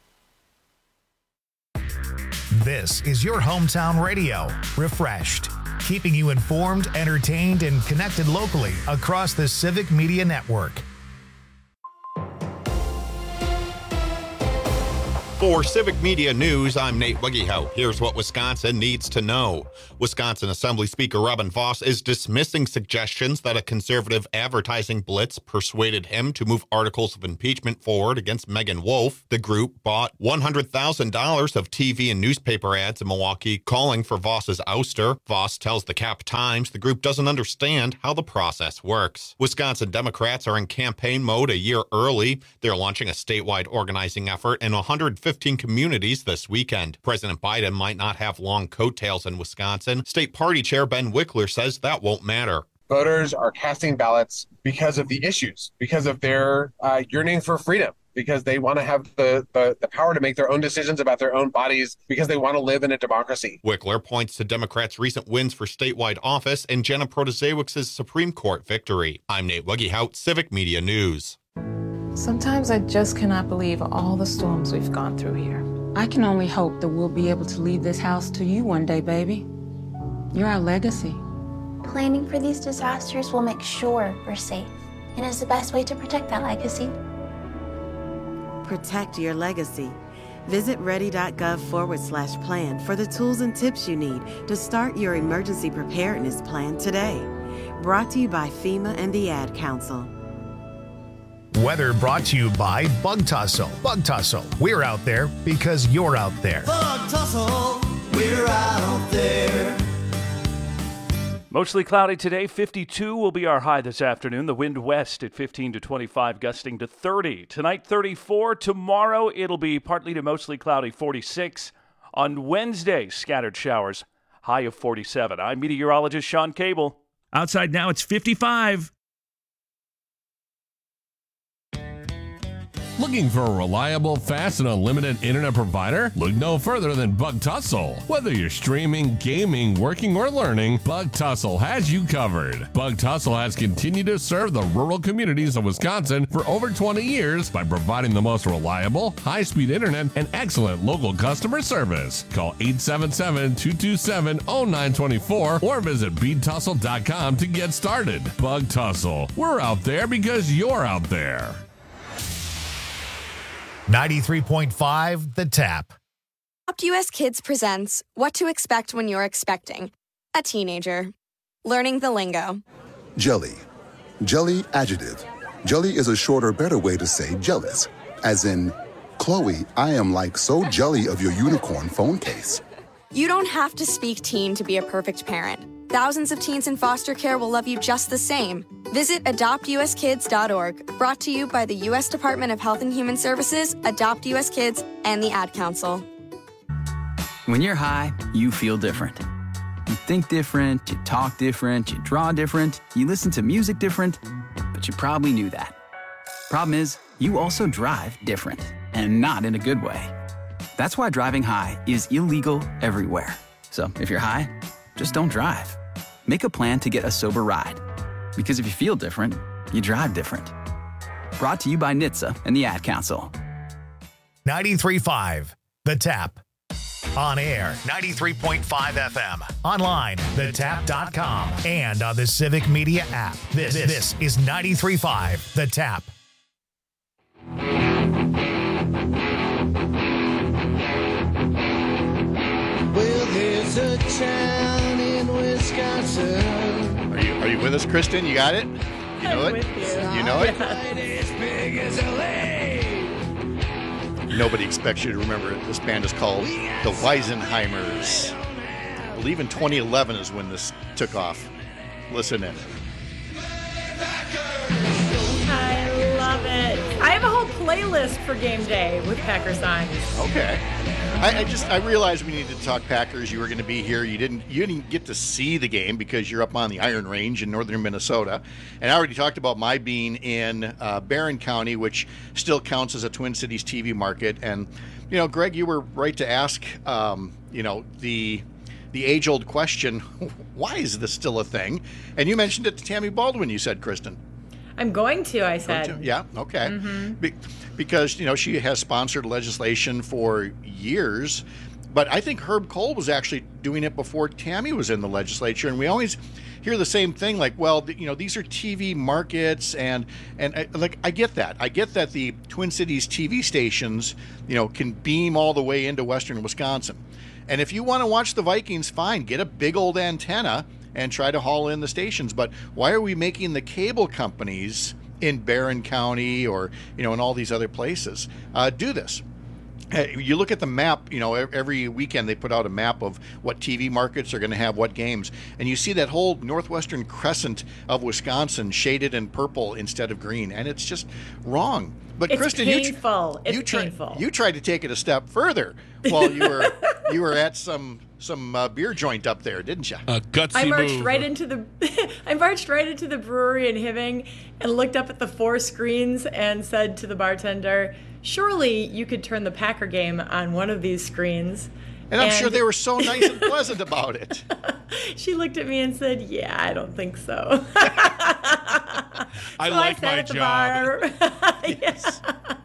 [SPEAKER 1] This is your hometown radio, Refreshed, keeping you informed, entertained, and connected locally across the Civic Media Network.
[SPEAKER 11] For Civic Media News, I'm Nate Wiggyhout. Here's what Wisconsin needs to know. Wisconsin Assembly Speaker Robin Vos is dismissing suggestions that a conservative advertising blitz persuaded him to move articles of impeachment forward against Megan Wolfe. The group bought one hundred thousand dollars of T V and newspaper ads in Milwaukee calling for Vos's ouster. Vos tells the Cap Times the group doesn't understand how the process works. Wisconsin Democrats are in campaign mode a year early. They're launching a statewide organizing effort in one hundred fifteen communities this weekend. President Biden might not have long coattails in Wisconsin. State Party Chair Ben Wickler says that won't matter.
[SPEAKER 6] Voters are casting ballots because of the issues, because of their uh, yearning for freedom, because they want to have the, the, the power to make their own decisions about their own bodies, because they want to live in a democracy.
[SPEAKER 11] Wickler points to Democrats' recent wins for statewide office and Jenna Protasiewicz's Supreme Court victory. I'm Nate Wiggyhout, Civic Media News.
[SPEAKER 7] Sometimes I just cannot believe all the storms we've gone through here.
[SPEAKER 25] I can only hope that we'll be able to leave this house to you one day, baby. You're our legacy.
[SPEAKER 26] Planning for these disasters will make sure we're safe, and is the best way to protect that legacy.
[SPEAKER 27] Protect your legacy. Visit ready.gov forward slash plan for the tools and tips you need to start your emergency preparedness plan today. Brought to you by FEMA and the Ad Council.
[SPEAKER 1] Weather brought to you by Bug Tussle. Bug Tussle, we're out there because you're out there.
[SPEAKER 24] Bug Tussle, we're out there.
[SPEAKER 15] Mostly cloudy today. fifty-two will be our high this afternoon. The wind west at fifteen to twenty-five, gusting to thirty. Tonight, thirty-four. Tomorrow, it'll be partly to mostly cloudy, forty-six. On Wednesday, scattered showers, high of forty-seven. I'm meteorologist Sean Cable.
[SPEAKER 16] Outside now, it's fifty-five.
[SPEAKER 28] Looking for a reliable, fast, and unlimited internet provider? Look no further than Bug Tussle. Whether you're streaming, gaming, working, or learning, Bug Tussle has you covered. Bug Tussle has continued to serve the rural communities of Wisconsin for over twenty years by providing the most reliable, high-speed internet and excellent local customer service. Call eight seven seven, two two seven, zero nine two four or visit bead tussle dot com to get started. Bug Tussle. We're out there because you're out there.
[SPEAKER 1] ninety-three point five The Tap.
[SPEAKER 29] Adopt U S Kids presents What to Expect When You're Expecting a Teenager. Learning the lingo.
[SPEAKER 30] Jelly. Jelly adjective. Jelly is a shorter, better way to say jealous. As in, Chloe, I am like so jelly of your unicorn phone case.
[SPEAKER 29] You don't have to speak teen to be a perfect parent. Thousands of teens in foster care will love you just the same. Visit adopt u s kids dot org. Brought to you by the U S Department of Health and Human Services, Adopt U S Kids, and the Ad Council.
[SPEAKER 2] When you're high, you feel different. You think different, you talk different, you draw different, you listen to music different, but you probably knew that. Problem is, you also drive different, and not in a good way. That's why driving high is illegal everywhere. So if you're high, just don't drive. Make a plan to get a sober ride. Because if you feel different, you drive different. Brought to you by N H T S A and the Ad Council.
[SPEAKER 1] ninety-three point five The Tap. On air, ninety-three point five F M. Online, the tap dot com. And on the Civic Media app. This, this is ninety-three point five The Tap.
[SPEAKER 24] town in Wisconsin.
[SPEAKER 18] Are you are you with us, Kristen? You got it? You know
[SPEAKER 9] I'm
[SPEAKER 18] it?
[SPEAKER 9] with you.
[SPEAKER 18] You know it?
[SPEAKER 24] As big as L A.
[SPEAKER 18] Nobody expects you to remember it. This band is called the Weisenheimers. I believe in twenty eleven is when this took off. Listen in.
[SPEAKER 9] I love it. I have a whole playlist for game day with Packer songs.
[SPEAKER 18] Okay. I, I just I realized we needed to talk Packers. You were going to be here. You didn't you didn't get to see the game because you're up on the Iron Range in northern Minnesota. And I already talked about my being in uh, Barron County, which still counts as a Twin Cities T V market. And you know, Greg, you were right to ask. Um, you know the. The age-old question, why is this still a thing? And you mentioned it to Tammy Baldwin, you said, Kristen.
[SPEAKER 9] I'm going to, I said.
[SPEAKER 18] Going to? Yeah, okay.
[SPEAKER 9] Mm-hmm.
[SPEAKER 18] Be- because, you know, she has sponsored legislation for years, but I think Herb Cole was actually doing it before Tammy was in the legislature, and we always hear the same thing, like, well, you know, these are T V markets, and, and I, like, I get that. I get that the Twin Cities T V stations, you know, can beam all the way into western Wisconsin. And if you want to watch the Vikings, fine, get a big old antenna and try to haul in the stations. But why are we making the cable companies in Barron County or, you know, in all these other places uh, do this? You look at the map, you know, every weekend they put out a map of what T V markets are going to have what games. And you see that whole northwestern crescent of Wisconsin shaded in purple instead of green. And it's just wrong. But
[SPEAKER 9] it's
[SPEAKER 18] Kristen,
[SPEAKER 9] painful.
[SPEAKER 18] you, tr-
[SPEAKER 9] it's
[SPEAKER 18] you, tri-
[SPEAKER 9] painful.
[SPEAKER 18] you tried to take it a step further while you were you were at some some uh, beer joint up there, didn't you?
[SPEAKER 19] A gutsy
[SPEAKER 9] I marched
[SPEAKER 19] move.
[SPEAKER 9] right into the I marched right into the brewery in Hibbing and looked up at the four screens and said to the bartender, "Surely you could turn the Packer game on one of these screens."
[SPEAKER 18] And I'm and sure they were so nice and pleasant about it.
[SPEAKER 9] She looked at me and said, "Yeah, I don't think so."
[SPEAKER 19] I
[SPEAKER 9] so
[SPEAKER 19] like
[SPEAKER 9] I sat
[SPEAKER 19] my
[SPEAKER 9] at the
[SPEAKER 19] job.
[SPEAKER 9] Bar. Yes.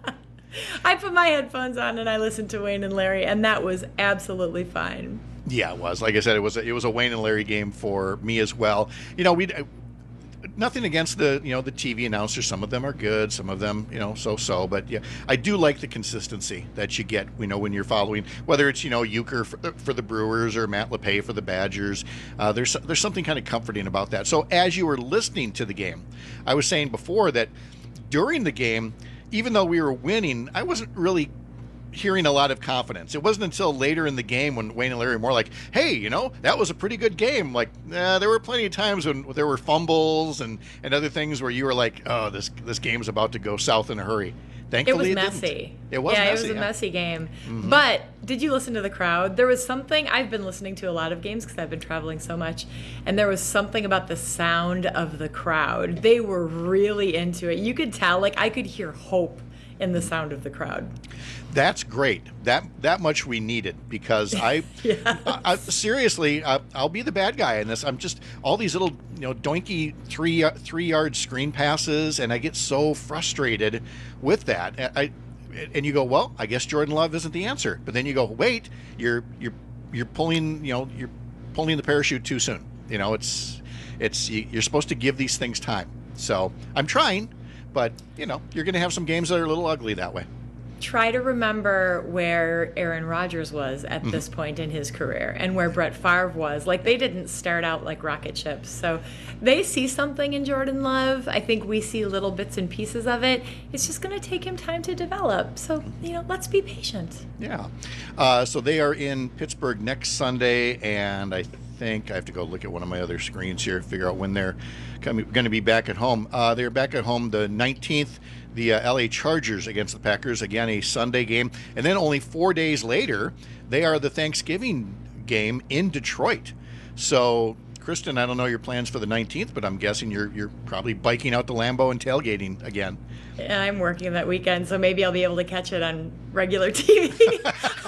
[SPEAKER 9] I put my headphones on and I listened to Wayne and Larry, and that was absolutely fine.
[SPEAKER 18] Yeah, it was. Like I said, it was a, it was a Wayne and Larry game for me as well. You know, we nothing against the you know the T V announcers. Some of them are good, some of them you know so-so. But yeah, I do like the consistency that you get. You know, when you're following, whether it's you know Euchre for the, for the Brewers or Matt LePay for the Badgers. Uh, there's there's something kind of comforting about that. So as you were listening to the game, I was saying before that during the game, even though we were winning, I wasn't really hearing a lot of confidence. It wasn't until later in the game when Wayne and Larry were more like, hey, you know, that was a pretty good game. Like, nah, there were plenty of times when there were fumbles and, and other things where you were like, oh, this this game's about to go south in a hurry. Thankfully,
[SPEAKER 9] it was
[SPEAKER 18] it
[SPEAKER 9] messy.
[SPEAKER 18] Didn't. It was
[SPEAKER 9] yeah,
[SPEAKER 18] messy.
[SPEAKER 9] it was a
[SPEAKER 18] yeah.
[SPEAKER 9] messy game.
[SPEAKER 18] Mm-hmm.
[SPEAKER 9] But did you listen to the crowd? There was something, I've been listening to a lot of games because I've been traveling so much, and there was something about the sound of the crowd. They were really into it. You could tell, like, I could hear hope in the sound of the crowd.
[SPEAKER 18] That's great. That that much we needed because I,
[SPEAKER 9] yes.
[SPEAKER 18] I, I seriously, I, I'll be the bad guy in this. I'm just all these little, you know, doinky three three yard screen passes, and I get so frustrated with that. I, and you go, well, I guess Jordan Love isn't the answer. But then you go, wait, you're you're you're pulling, you know, you're pulling the parachute too soon. You know, it's it's you're supposed to give these things time. So I'm trying, but you know, you're going to have some games that are a little ugly that way.
[SPEAKER 9] Try to remember where Aaron Rodgers was at mm-hmm. this point in his career and where Brett Favre was. Like, they didn't start out like rocket ships. So they see something in Jordan Love. I think we see little bits and pieces of it. It's just going to take him time to develop. So, you know, let's be patient.
[SPEAKER 18] Yeah. Uh, so they are in Pittsburgh next Sunday, and I think I have to go look at one of my other screens here, figure out when they're coming, going to be back at home. Uh, they're back at home the nineteenth. The uh, L A Chargers against the Packers, again, a Sunday game. And then only four days later, they are the Thanksgiving game in Detroit. So, Kristen, I don't know your plans for the nineteenth, but I'm guessing you're you're probably biking out to Lambeau and tailgating again.
[SPEAKER 9] Yeah, I'm working that weekend, so maybe I'll be able to catch it on regular T V.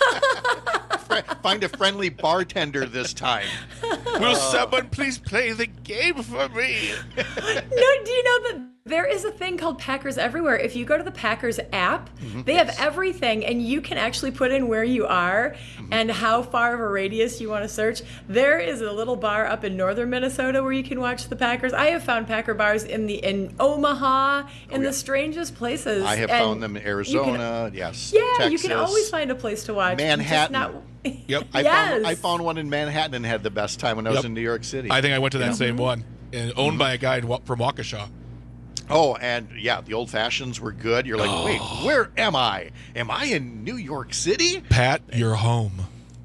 [SPEAKER 18] Find a friendly bartender this time.
[SPEAKER 19] Will uh, someone please play the game for me?
[SPEAKER 9] No, do you know that There is a thing called Packers Everywhere. If you go to the Packers app,
[SPEAKER 18] Mhm.
[SPEAKER 9] they
[SPEAKER 18] Yes.
[SPEAKER 9] have everything, and you can actually put in where you are
[SPEAKER 18] Mm-hmm.
[SPEAKER 9] and how far of a radius you want to search. There is a little bar up in northern Minnesota where you can watch the Packers. I have found Packer bars in the in Omaha, in the strangest places.
[SPEAKER 18] Oh, I have
[SPEAKER 9] and
[SPEAKER 18] found them in
[SPEAKER 9] you can-
[SPEAKER 18] Arizona. yes.
[SPEAKER 9] Yeah,
[SPEAKER 18] Texas,
[SPEAKER 9] you can always find a place to watch. Just
[SPEAKER 18] Manhattan.
[SPEAKER 9] not-
[SPEAKER 19] Yep.
[SPEAKER 18] I,
[SPEAKER 9] Yes.
[SPEAKER 18] found, I found one in Manhattan and had the best time when I was
[SPEAKER 19] Yep.
[SPEAKER 18] in New York City.
[SPEAKER 19] I think I went to that
[SPEAKER 18] Yeah.
[SPEAKER 19] same one, and owned by a guy in Wa- from Waukesha.
[SPEAKER 18] Oh, and yeah, the old fashions were good. You're like, wait, where am I? Am I in New York City?
[SPEAKER 19] Pat, you're home.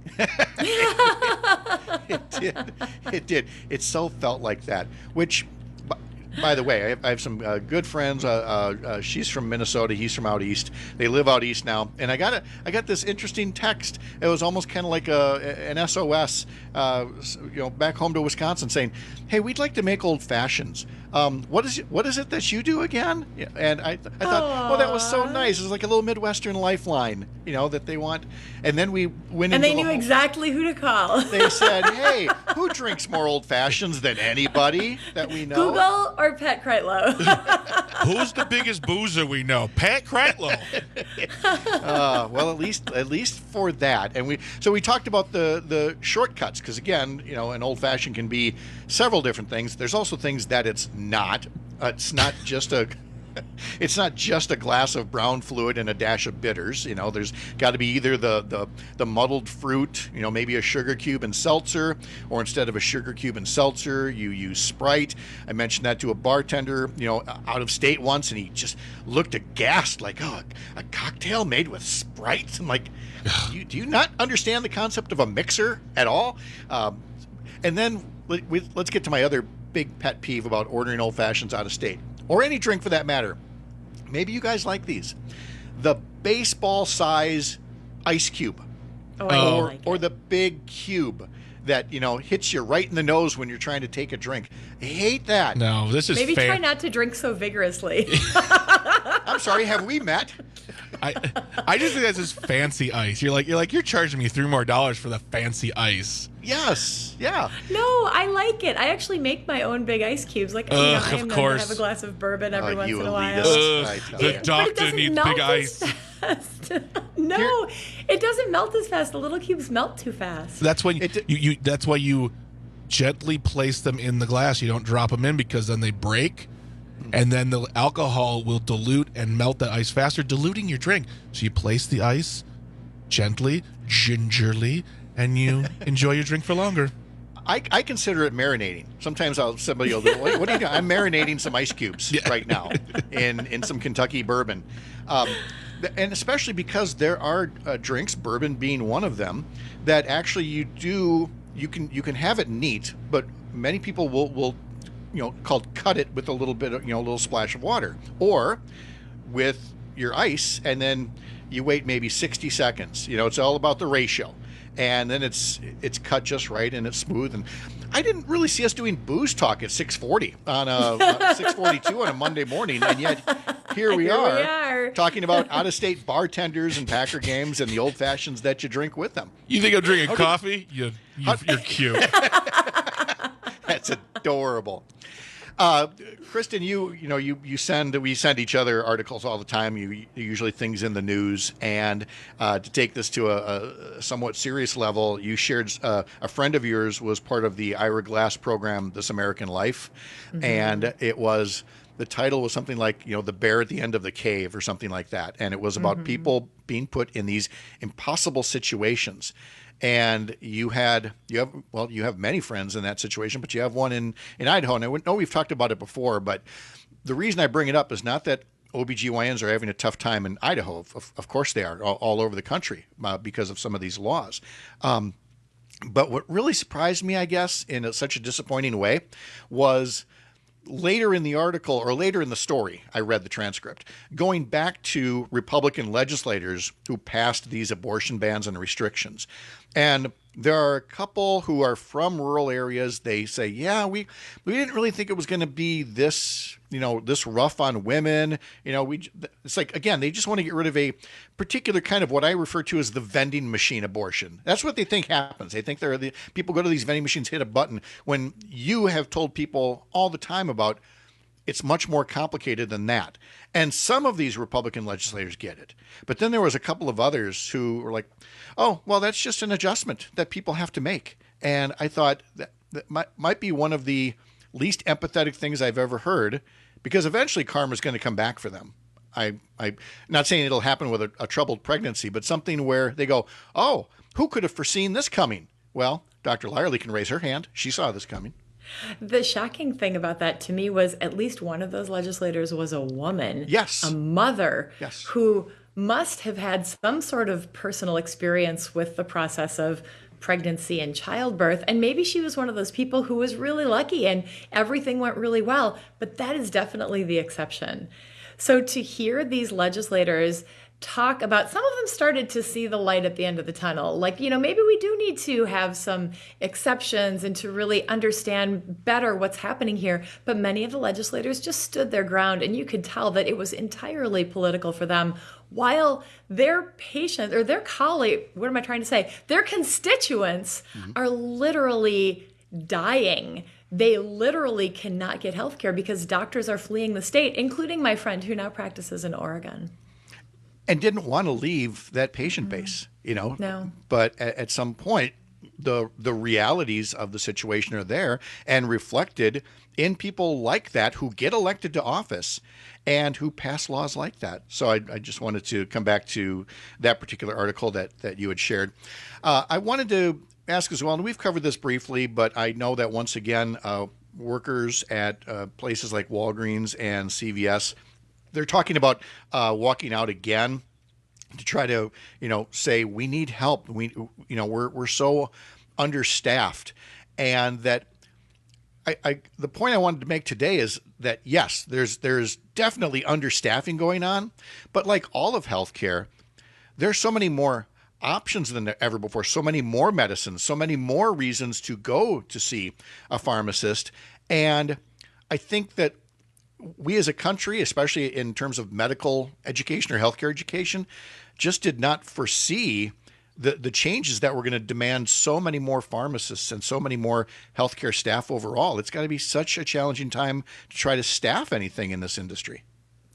[SPEAKER 18] It did. It did. It so felt like that. Which, b- by the way, I have, I have some uh, good friends. Uh, uh, uh, she's from Minnesota. He's from out east. They live out east now. And I got a, I got this interesting text. It was almost kind of like a an S O S. Uh, you know, back home to Wisconsin, saying, "Hey, we'd like to make old fashions. Um, what is it, what is it that you do again?" Yeah, and I, I thought, oh, that was so nice. It was like a little Midwestern lifeline, you know, that they want. And then we went
[SPEAKER 9] And
[SPEAKER 18] into
[SPEAKER 9] they
[SPEAKER 18] the
[SPEAKER 9] knew
[SPEAKER 18] whole-
[SPEAKER 9] exactly who to call.
[SPEAKER 18] They said, "Hey, who drinks more old fashions than anybody that we know?"
[SPEAKER 9] Google or Pat Kreitlow.
[SPEAKER 19] Who's the biggest boozer we know? Pat Kreitlow.
[SPEAKER 18] uh, well, at least at least for that. And we so we talked about the the shortcuts because again, you know, an old fashioned can be several different things. There's also things that it's not. Uh, it's not just a. It's not just a glass of brown fluid and a dash of bitters. You know, there's got to be either the, the the muddled fruit, you know, maybe a sugar cube and seltzer, or instead of a sugar cube and seltzer, you use Sprite. I mentioned that to a bartender, you know, out of state once, and he just looked aghast, like, "Oh, a cocktail made with Sprite?" I'm like, you, do you not understand the concept of a mixer at all? Um, and then let, we, let's get to my other big pet peeve about ordering old fashions out of state. Or any drink for that matter. Maybe you guys like these. The baseball size ice cube.
[SPEAKER 9] Oh, I don't
[SPEAKER 18] or,
[SPEAKER 9] like
[SPEAKER 18] or the big cube that, you know, hits you right in the nose when you're trying to take a drink. I hate that.
[SPEAKER 19] No, this is
[SPEAKER 9] Maybe
[SPEAKER 19] fan-
[SPEAKER 9] try not to drink so vigorously.
[SPEAKER 18] I'm sorry, have we met?
[SPEAKER 19] I I just think that's just fancy ice. You're like you're like you're charging me three more dollars for the fancy ice.
[SPEAKER 18] Yes. Yeah.
[SPEAKER 9] No, I like it. I actually make my own big ice cubes. Like, you know,
[SPEAKER 19] Ugh,
[SPEAKER 9] I
[SPEAKER 19] of
[SPEAKER 9] am known to
[SPEAKER 19] course.
[SPEAKER 9] have a glass of bourbon every
[SPEAKER 18] Oh,
[SPEAKER 9] once
[SPEAKER 18] you
[SPEAKER 9] in a while.
[SPEAKER 18] elitist. I
[SPEAKER 19] Ugh,
[SPEAKER 18] tell
[SPEAKER 19] the
[SPEAKER 18] ya.
[SPEAKER 9] But it
[SPEAKER 19] doctor
[SPEAKER 9] doesn't
[SPEAKER 19] needs
[SPEAKER 9] melt
[SPEAKER 19] big
[SPEAKER 9] as
[SPEAKER 19] ice.
[SPEAKER 9] fast. No, it doesn't melt as fast. The little cubes melt too fast.
[SPEAKER 19] That's when you, you, you that's why you gently place them in the glass. You don't drop them in because then they break. And then the alcohol will dilute and melt the ice faster, diluting your drink. So you place the ice gently, gingerly, and you enjoy your drink for longer.
[SPEAKER 18] I, I consider it marinating. Sometimes I'll somebody will do, what, what are you doing? I'm marinating some ice cubes
[SPEAKER 19] Yeah.
[SPEAKER 18] right now in in some Kentucky bourbon, um, th- and especially because there are uh, drinks, bourbon being one of them, that actually you do you can you can have it neat, but many people will will you know called cut it with a little bit of you know a little splash of water or with your ice, and then you wait maybe sixty seconds. You know, it's all about the ratio. And then it's it's cut just right and it's smooth. And I didn't really see us doing booze talk at six forty on a uh, six forty-two on a Monday morning, and yet here we,
[SPEAKER 9] Here
[SPEAKER 18] are,
[SPEAKER 9] we are.
[SPEAKER 18] talking about out-of-state bartenders and Packer games and the old fashions that you drink with them.
[SPEAKER 19] You think I'm drinking
[SPEAKER 18] How do-
[SPEAKER 19] coffee? You, you, you're cute.
[SPEAKER 18] That's adorable. Uh, Kristen, you you know you you send we send each other articles all the time. You usually things in the news, and uh, to take this to a, a somewhat serious level, you shared uh, a friend of yours was part of the Ira Glass program, This American Life,
[SPEAKER 9] Mm-hmm.
[SPEAKER 18] and it was the title was something like you know the bear at the end of the cave or something like that, and it was about
[SPEAKER 9] Mhm.
[SPEAKER 18] people being put in these impossible situations. And you had you have well you have many friends in that situation, but you have one in in Idaho. And I know we've talked about it before, but the reason I bring it up is not that O B G Y Ns are having a tough time in Idaho. Of, of course they are, all, all over the country uh, because of some of these laws. Um, but what really surprised me, I guess, in a, such a disappointing way, was later in the article or later in the story, I read the transcript, going back to Republican legislators who passed these abortion bans and restrictions. And there are a couple who are from rural areas. They say, yeah, we, we didn't really think it was going to be this, you know, this rough on women. You know, we, it's like, again, they just want to get rid of a particular kind of what I refer to as the vending machine abortion. That's what they think happens. They think they're the people go to these vending machines, hit a button, when you have told people all the time about It's much more complicated than that. And some of these Republican legislators get it. But then there was a couple of others who were like, oh, well, that's just an adjustment that people have to make. And I thought that, that might, might be one of the least empathetic things I've ever heard, because eventually karma is going to come back for them. I, I'm not saying it'll happen with a, a troubled pregnancy, but something where they go, oh, who could have foreseen this coming? Well, Doctor Lyerly can raise her hand. She saw this coming.
[SPEAKER 9] The shocking thing about that to me was at least one of those legislators was a woman.
[SPEAKER 18] Yes.
[SPEAKER 9] A mother.
[SPEAKER 18] Yes.
[SPEAKER 9] Who must have had some sort of personal experience with the process of pregnancy and childbirth. And maybe she was one of those people who was really lucky and everything went really well. But that is definitely the exception. So to hear these legislators talk about, some of them started to see the light at the end of the tunnel. Like, you know, maybe we do need to have some exceptions and to really understand better what's happening here. But many of the legislators just stood their ground, and you could tell that it was entirely political for them, while their patients or their colleague, what am I trying to say? Their constituents mm-hmm. are literally dying. They literally cannot get health care because doctors are fleeing the state, including my friend who now practices in Oregon.
[SPEAKER 18] And didn't want to leave that patient base, you know.
[SPEAKER 9] No.
[SPEAKER 18] But at, at some point, the the realities of the situation are there and reflected in people like that who get elected to office and who pass laws like that. So I, I just wanted to come back to that particular article that, that you had shared. Uh, I wanted to ask as well, and we've covered this briefly, but I know that once again, uh, workers at uh, places like Walgreens and C V S, they're talking about uh, walking out again to try to, you know, say we need help. We, you know, we're we're so understaffed, and that I, I the point I wanted to make today is that yes, there's there's definitely understaffing going on, but like all of healthcare, there's so many more options than ever before, so many more medicines, so many more reasons to go to see a pharmacist. And I think that we as a country, especially in terms of medical education or healthcare education, just did not foresee the, the changes that were going to demand so many more pharmacists and so many more healthcare staff overall. It's got to be such a challenging time to try to staff anything in this industry.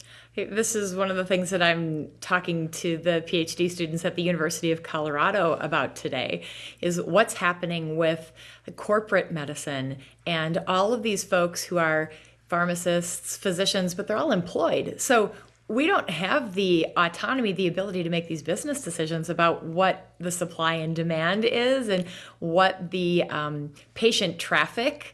[SPEAKER 9] This is one of the things that I'm talking to the PhD students at the University of Colorado about today, is what's happening with corporate medicine and all of these folks who are pharmacists, physicians, but they're all employed. So we don't have the autonomy, the ability to make these business decisions about what the supply and demand is and what the um, patient traffic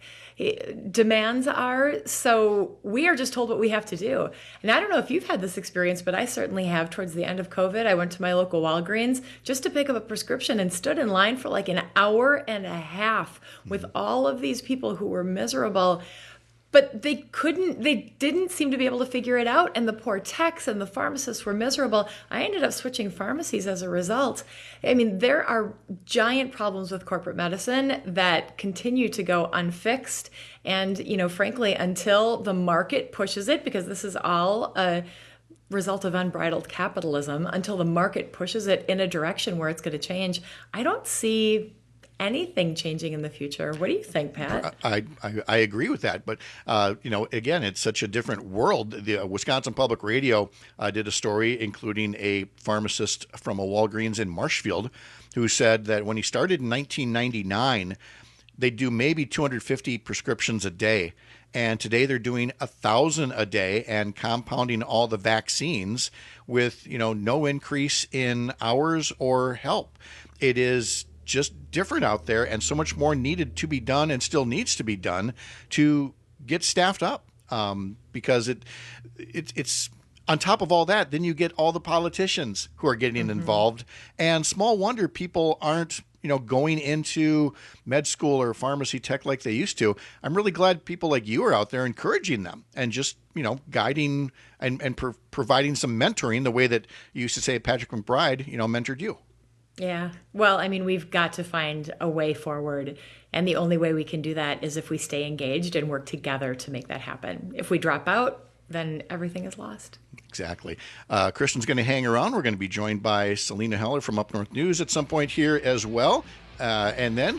[SPEAKER 9] demands are. So we are just told what we have to do. And I don't know if you've had this experience, but I certainly have. Towards the end of COVID, I went to my local Walgreens just to pick up a prescription and stood in line for like an hour and a half with all of these people who were miserable. But they couldn't, they didn't seem to be able to figure it out. And the poor techs and the pharmacists were miserable. I ended up switching pharmacies as a result. I mean, there are giant problems with corporate medicine that continue to go unfixed. And, you know, frankly, until the market pushes it, because this is all a result of unbridled capitalism, until the market pushes it in a direction where it's going to change, I don't see anything changing in the future. What do you think, Pat?
[SPEAKER 18] I, I, I agree with that. But, uh, you know, again, it's such a different world. The uh, Wisconsin Public Radio uh, did a story including a pharmacist from a Walgreens in Marshfield who said that when he started in nineteen ninety-nine, they do maybe two hundred fifty prescriptions a day. And today they're doing a thousand a day and compounding all the vaccines with, you know, no increase in hours or help. It is just different out there, and so much more needed to be done and still needs to be done to get staffed up. Um, because it, it it's on top of all that, then you get all the politicians who are getting mm-hmm. involved, and small wonder people aren't, you know, going into med school or pharmacy tech like they used to. I'm really glad people like you are out there encouraging them and just, you know, guiding and, and pro- providing some mentoring the way that you used to say Patrick McBride, you know, mentored you.
[SPEAKER 9] Yeah. Well, I mean, we've got to find a way forward. And the only way we can do that is if we stay engaged and work together to make that happen. If we drop out, then everything is lost.
[SPEAKER 18] Exactly. Uh, Kristen's going to hang around. We're going to be joined by Selena Heller from Up North News at some point here as well. Uh, and then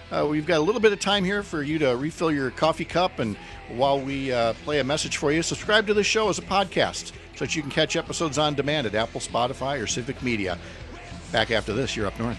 [SPEAKER 18] Uh, we've got a little bit of time here for you to refill your coffee cup, and while we uh, play a message for you, subscribe to the show as a podcast so that you can catch episodes on demand at Apple, Spotify, or Civic Media. Back after this, you're Up North.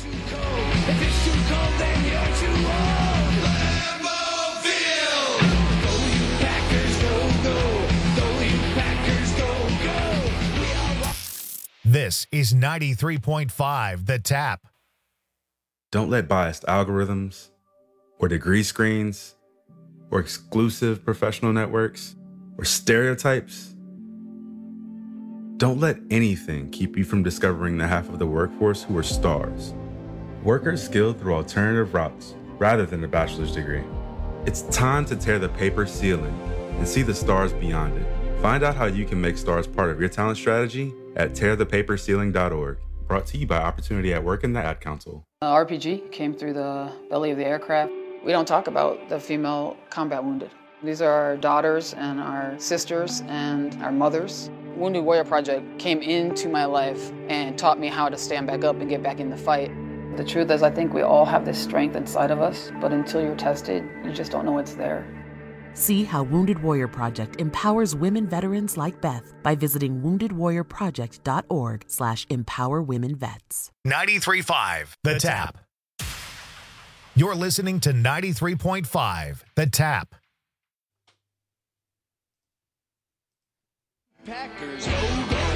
[SPEAKER 1] This is ninety-three point five The Tap.
[SPEAKER 4] Don't let biased algorithms or degree screens or exclusive professional networks or stereotypes, don't let anything keep you from discovering the half of the workforce who are stars. Workers skilled through alternative routes rather than a bachelor's degree. It's time to tear the paper ceiling and see the stars beyond it. Find out how you can make stars part of your talent strategy at tear the paper ceiling dot org. Brought to you by Opportunity at Work and the Ad Council.
[SPEAKER 25] Uh, R P G came through the belly of the aircraft. We don't talk about the female combat wounded. These are our daughters and our sisters and our mothers. Wounded Warrior Project came into my life and taught me how to stand back up and get back in the fight. The truth is, I think we all have this strength inside of us, but until you're tested, you just don't know it's there.
[SPEAKER 10] See how Wounded Warrior Project empowers women veterans like Beth by visiting wounded warrior project dot org slash empower women vets.
[SPEAKER 1] ninety-three point five The Tap. You're listening to ninety-three point five The Tap.
[SPEAKER 24] Packers, go, go.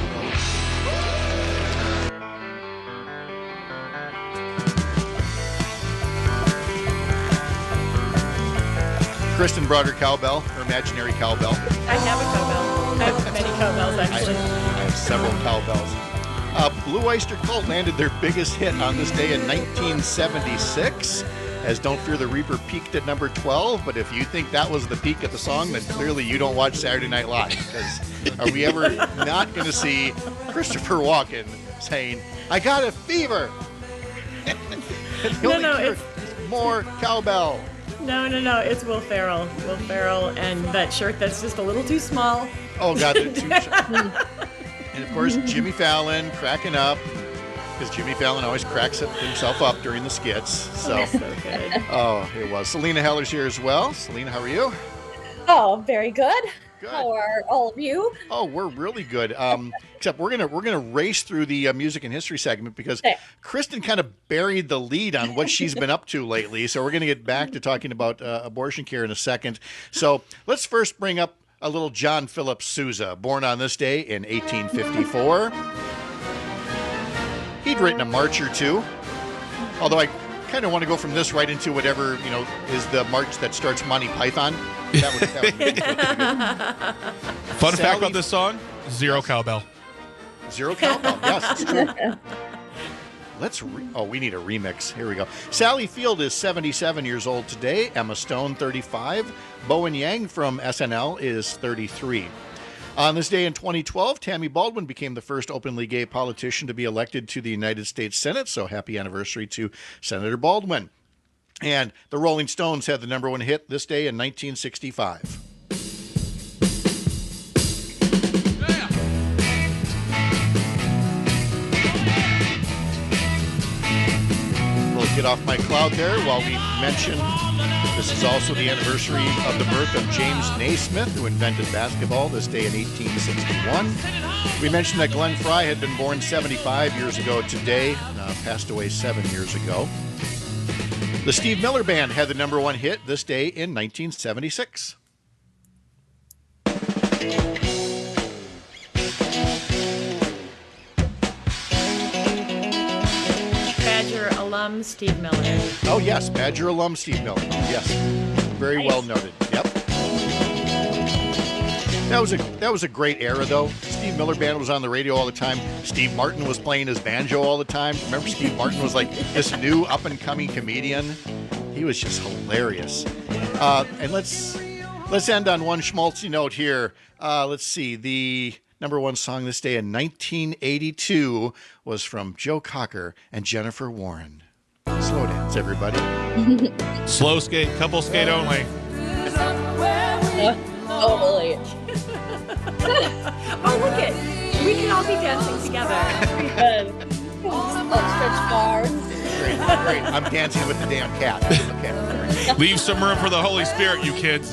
[SPEAKER 18] Kristen brought her cowbell, her imaginary cowbell.
[SPEAKER 9] I have a cowbell. I have many cowbells, actually.
[SPEAKER 18] I, I have several cowbells. Uh, Blue Oyster Cult landed their biggest hit on this day in nineteen seventy-six, as Don't Fear the Reaper peaked at number twelve. But if you think that was the peak of the song, then clearly you don't watch Saturday Night Live. Because are we ever not going to see Christopher Walken saying, "I got a fever"? The
[SPEAKER 9] No,
[SPEAKER 18] only
[SPEAKER 9] no,
[SPEAKER 18] cure
[SPEAKER 9] it's-
[SPEAKER 18] is more cowbell.
[SPEAKER 9] No, no, no. It's Will Ferrell. Will Ferrell and that shirt that's just a little too small.
[SPEAKER 18] Oh, God, they're too short. And, of course, Jimmy Fallon cracking up, because Jimmy Fallon always cracks himself up during the skits. So,
[SPEAKER 9] So good.
[SPEAKER 18] oh, it was. Selena Heller's here as well. Selena, how are you?
[SPEAKER 12] Oh, very good.
[SPEAKER 18] Good.
[SPEAKER 12] How are all of you?
[SPEAKER 18] Oh, we're really good. Um, except we're gonna we're gonna race through the uh, music and history segment because
[SPEAKER 12] Okay.
[SPEAKER 18] Kristen kind of buried the lead on what she's been up to lately. So we're gonna get back to talking about uh, abortion care in a second. So let's first bring up a little John Philip Sousa, born on this day in eighteen fifty-four. He'd written a march or two, although I kind of want to go from this right into whatever, you know, is the march that starts Monty Python. That would, that would, that would be good.
[SPEAKER 19] Fun
[SPEAKER 18] Sally-
[SPEAKER 19] fact about this song, zero cowbell.
[SPEAKER 18] Zero cowbell. Yes, it's true. Let's. Re- oh, we need a remix. Here we go. Sally Field is seventy-seven years old today. Emma Stone, thirty-five. Bowen Yang from S N L is thirty-three. On this day in twenty twelve, Tammy Baldwin became the first openly gay politician to be elected to the United States Senate. So happy anniversary to Senator Baldwin. And the Rolling Stones had the number one hit this day in nineteen sixty-five. We'll get off my cloud there while we mention this is also the anniversary of the birth of James Naismith, who invented basketball this day in eighteen sixty-one. We mentioned that Glenn Frey had been born seventy-five years ago today, uh, passed away seven years ago. The Steve Miller Band had the number one hit this day in nineteen seventy-six.
[SPEAKER 9] Badger alum Steve Miller.
[SPEAKER 18] Oh, yes, Badger alum Steve Miller. Yes, very well noted. Yep. That was a that was a great era, though. Steve Miller Band was on the radio all the time. Steve Martin was playing his banjo all the time. Remember, Steve Martin was like this new up-and-coming comedian. He was just hilarious. Uh, and let's let's end on one schmaltzy note here. Uh, let's see. The number one song this day in nineteen eighty-two was from Joe Cocker and Jennifer Warren. Slow dance, everybody.
[SPEAKER 19] Slow skate, couple skate only.
[SPEAKER 12] Totally.
[SPEAKER 9] Oh, look it. We can all be dancing together.
[SPEAKER 12] Good. Outstretched arms.
[SPEAKER 18] Great. Great. I'm dancing with the damn cat. Okay.
[SPEAKER 19] Leave some room for the Holy Spirit, you kids.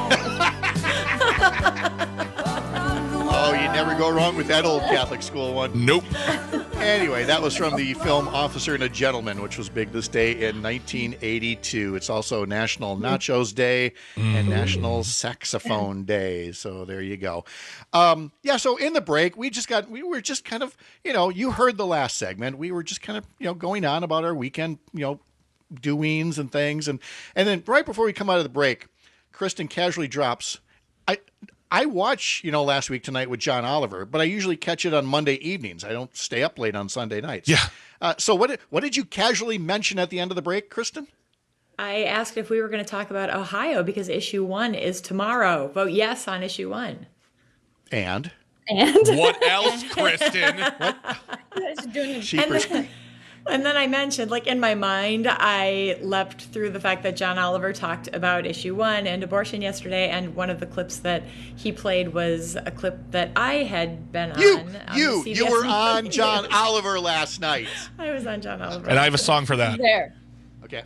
[SPEAKER 18] Oh, you never go wrong with that old Catholic school one.
[SPEAKER 19] Nope.
[SPEAKER 18] Anyway, that was from the film Officer and a Gentleman, which was big this day in nineteen eighty-two. It's also National Nachos Day and National Saxophone Day. So there you go. Um, yeah, so in the break, we just got, we were just kind of, you know, you heard the last segment. We were just kind of, you know, going on about our weekend, you know, doings and things. And, and then right before we come out of the break, Kristen casually drops, I... I watch, you know, Last Week Tonight with John Oliver, but I usually catch it on Monday evenings. I don't stay up late on Sunday nights.
[SPEAKER 19] Yeah.
[SPEAKER 18] Uh, so what did, what did you casually mention at the end of the break, Kristen?
[SPEAKER 9] I asked if we were going to talk about Ohio because issue one is tomorrow. Vote yes on issue one.
[SPEAKER 18] And?
[SPEAKER 12] And?
[SPEAKER 19] What else, Kristen?
[SPEAKER 12] What? Doing
[SPEAKER 18] Sheepers.
[SPEAKER 9] And then, and then I mentioned, like in my mind, I leapt through the fact that John Oliver talked about issue one and abortion yesterday, and one of the clips that he played was a clip that I had been
[SPEAKER 18] you,
[SPEAKER 9] on. on
[SPEAKER 18] You,
[SPEAKER 9] the
[SPEAKER 18] you were on
[SPEAKER 9] News.
[SPEAKER 18] John Oliver last night.
[SPEAKER 9] I was on John Oliver.
[SPEAKER 19] And I have a song for that.
[SPEAKER 12] There.
[SPEAKER 18] Okay.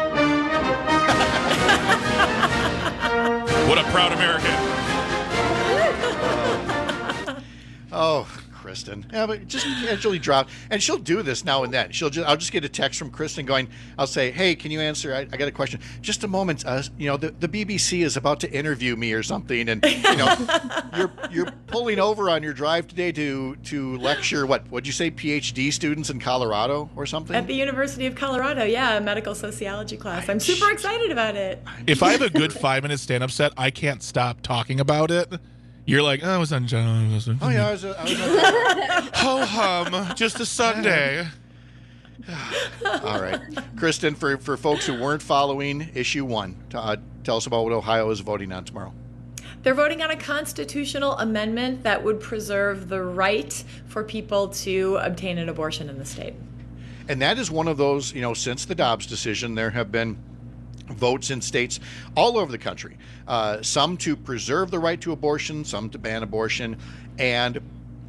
[SPEAKER 19] What a proud American.
[SPEAKER 18] Oh, Kristen. Yeah, but just casually drop. And she'll do this now and then. She'll just, I'll just get a text from Kristen going, I'll say, hey, can you answer? I, I got a question. Just a moment. Uh, you know, the, the B B C is about to interview me or something. And, you know, you're you're pulling over on your drive today to, to lecture, what, what'd you say, PhD students in Colorado or something?
[SPEAKER 9] At the University of Colorado, yeah, a medical sociology class. I'm super excited about it.
[SPEAKER 19] If I have a good five-minute stand-up set, I can't stop talking about it. You're like, oh, I was on John.
[SPEAKER 18] Oh, yeah, I was, I was on
[SPEAKER 19] Ho hum, just a Sunday.
[SPEAKER 18] All right. Kristen, for, for folks who weren't following issue one, uh, tell us about what Ohio is voting on tomorrow.
[SPEAKER 9] They're voting on a constitutional amendment that would preserve the right for people to obtain an abortion in the state.
[SPEAKER 18] And that is one of those, you know, since the Dobbs decision, there have been votes in states all over the country, uh, some to preserve the right to abortion, some to ban abortion. And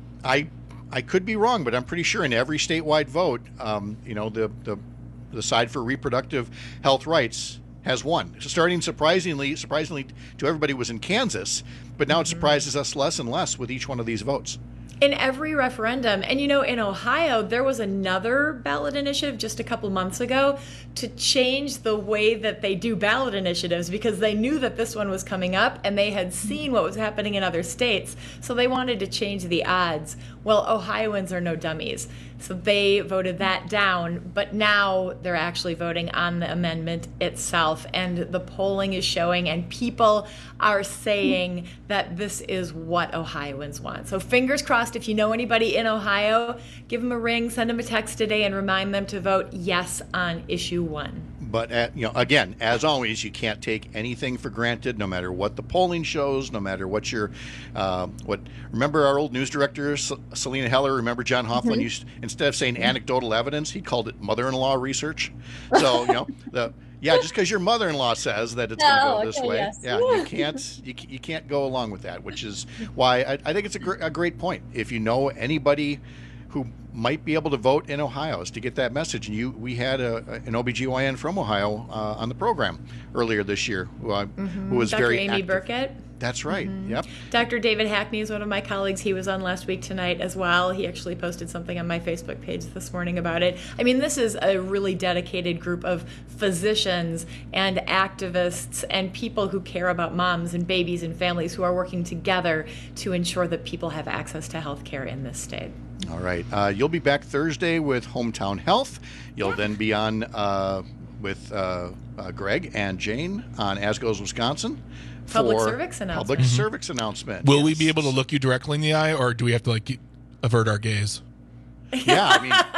[SPEAKER 18] I I could be wrong, but I'm pretty sure in every statewide vote, um, you know, the, the the side for reproductive health rights has won. So starting surprisingly, surprisingly to everybody was in Kansas, but now it surprises us less and less with each one of these votes.
[SPEAKER 9] In every referendum, and you know, in Ohio, there was another ballot initiative just a couple months ago to change the way that they do ballot initiatives because they knew that this one was coming up and they had seen what was happening in other states. So they wanted to change the odds. Well, Ohioans are no dummies. So they voted that down, but now they're actually voting on the amendment itself. And the polling is showing, and people are saying that this is what Ohioans want. So fingers crossed, if you know anybody in Ohio, give them a ring, send them a text today, and remind them to vote yes on issue one.
[SPEAKER 18] But, at, you know, again, as always, you can't take anything for granted, no matter what the polling shows, no matter what your, uh, what, remember our old news director, S- Selena Heller, remember John Hoffman
[SPEAKER 12] Mm-hmm.
[SPEAKER 18] used, instead of saying anecdotal evidence, he called it mother-in-law research. So, you know, the, yeah, just because your mother-in-law says that it's going to
[SPEAKER 12] Oh,
[SPEAKER 18] go this
[SPEAKER 12] okay,
[SPEAKER 18] way,
[SPEAKER 12] yes.
[SPEAKER 18] yeah, you can't, you, you can't go along with that, which is why I, I think it's a, gr- a great point. If you know anybody who might be able to vote in Ohio, is to get that message. And you, we had a, an O B G Y N from Ohio uh, on the program earlier this year, who, uh,
[SPEAKER 9] Mm-hmm.
[SPEAKER 18] who was
[SPEAKER 9] Doctor
[SPEAKER 18] very
[SPEAKER 9] Amy
[SPEAKER 18] active.
[SPEAKER 9] Burkett.
[SPEAKER 18] That's right.
[SPEAKER 9] Mhm.
[SPEAKER 18] Yep.
[SPEAKER 9] Doctor David Hackney is one of my colleagues. He was on Last Week Tonight as well. He actually posted something on my Facebook page this morning about it. I mean, this is a really dedicated group of physicians and activists and people who care about moms and babies and families who are working together to ensure that people have access to health care in this state.
[SPEAKER 18] All right. Uh, you'll be back Thursday with Hometown Health. You'll then be on uh, with uh, uh, Greg and Jane on As Goes Wisconsin.
[SPEAKER 9] Public
[SPEAKER 18] for
[SPEAKER 9] cervix announcement.
[SPEAKER 18] Public
[SPEAKER 19] Mhm.
[SPEAKER 18] cervix announcement.
[SPEAKER 19] Will we be able to look you directly in the eye, or do we have to like avert our gaze?
[SPEAKER 18] Yeah,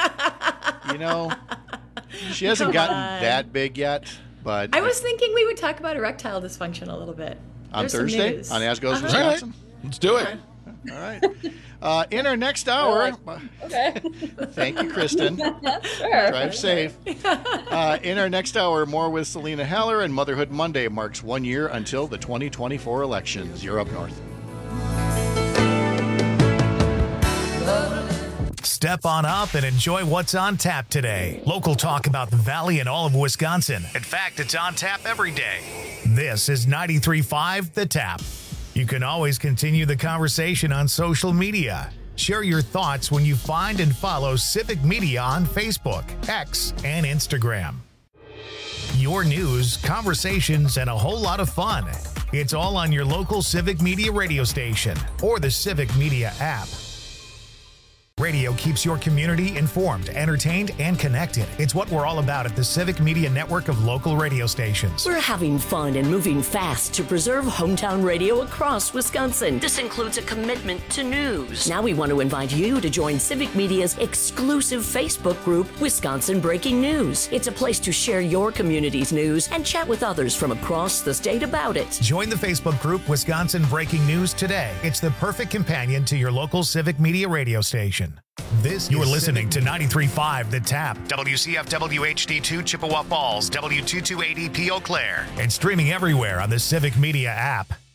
[SPEAKER 18] I mean, you know, she hasn't
[SPEAKER 9] Come
[SPEAKER 18] gotten
[SPEAKER 9] on.
[SPEAKER 18] that big yet, but
[SPEAKER 9] I was thinking we would talk about erectile dysfunction a little bit.
[SPEAKER 18] on
[SPEAKER 9] There's some
[SPEAKER 18] Thursday
[SPEAKER 9] news.
[SPEAKER 18] on As Goes
[SPEAKER 9] Uh-huh.
[SPEAKER 18] Wisconsin.
[SPEAKER 19] Let's do it.
[SPEAKER 18] All right. Uh, in our next hour,
[SPEAKER 12] Okay.
[SPEAKER 18] thank you, Kristen.
[SPEAKER 12] Sure.
[SPEAKER 18] Drive safe. Uh, in our next hour, more with Selena Heller, and Motherhood Monday marks one year until the twenty twenty-four elections. You're up north.
[SPEAKER 1] Step on up and enjoy what's on tap today. Local talk about the Valley and all of Wisconsin. In fact, it's on tap every day. This is ninety-three point five The Tap. You can always continue the conversation on social media. Share your thoughts when you find and follow Civic Media on Facebook, X, and Instagram. Your news, conversations, and a whole lot of fun. It's all on your local Civic Media radio station or the Civic Media app. Radio keeps your community informed, entertained, and connected. It's what we're all about at the Civic Media network of local radio stations.
[SPEAKER 3] We're having fun and moving fast to preserve hometown radio across Wisconsin. This includes a commitment to news. Now we want to invite you to join Civic Media's exclusive Facebook group, Wisconsin Breaking News. It's a place to share your community's news and chat with others from across the state about it.
[SPEAKER 1] Join the Facebook group, Wisconsin Breaking News, today. It's the perfect companion to your local Civic Media radio station. This You're listening Civic to ninety-three point five The Tap, W C F W H D two Chippewa Falls, W two two eight E P Eau Claire, and streaming everywhere on the Civic Media app.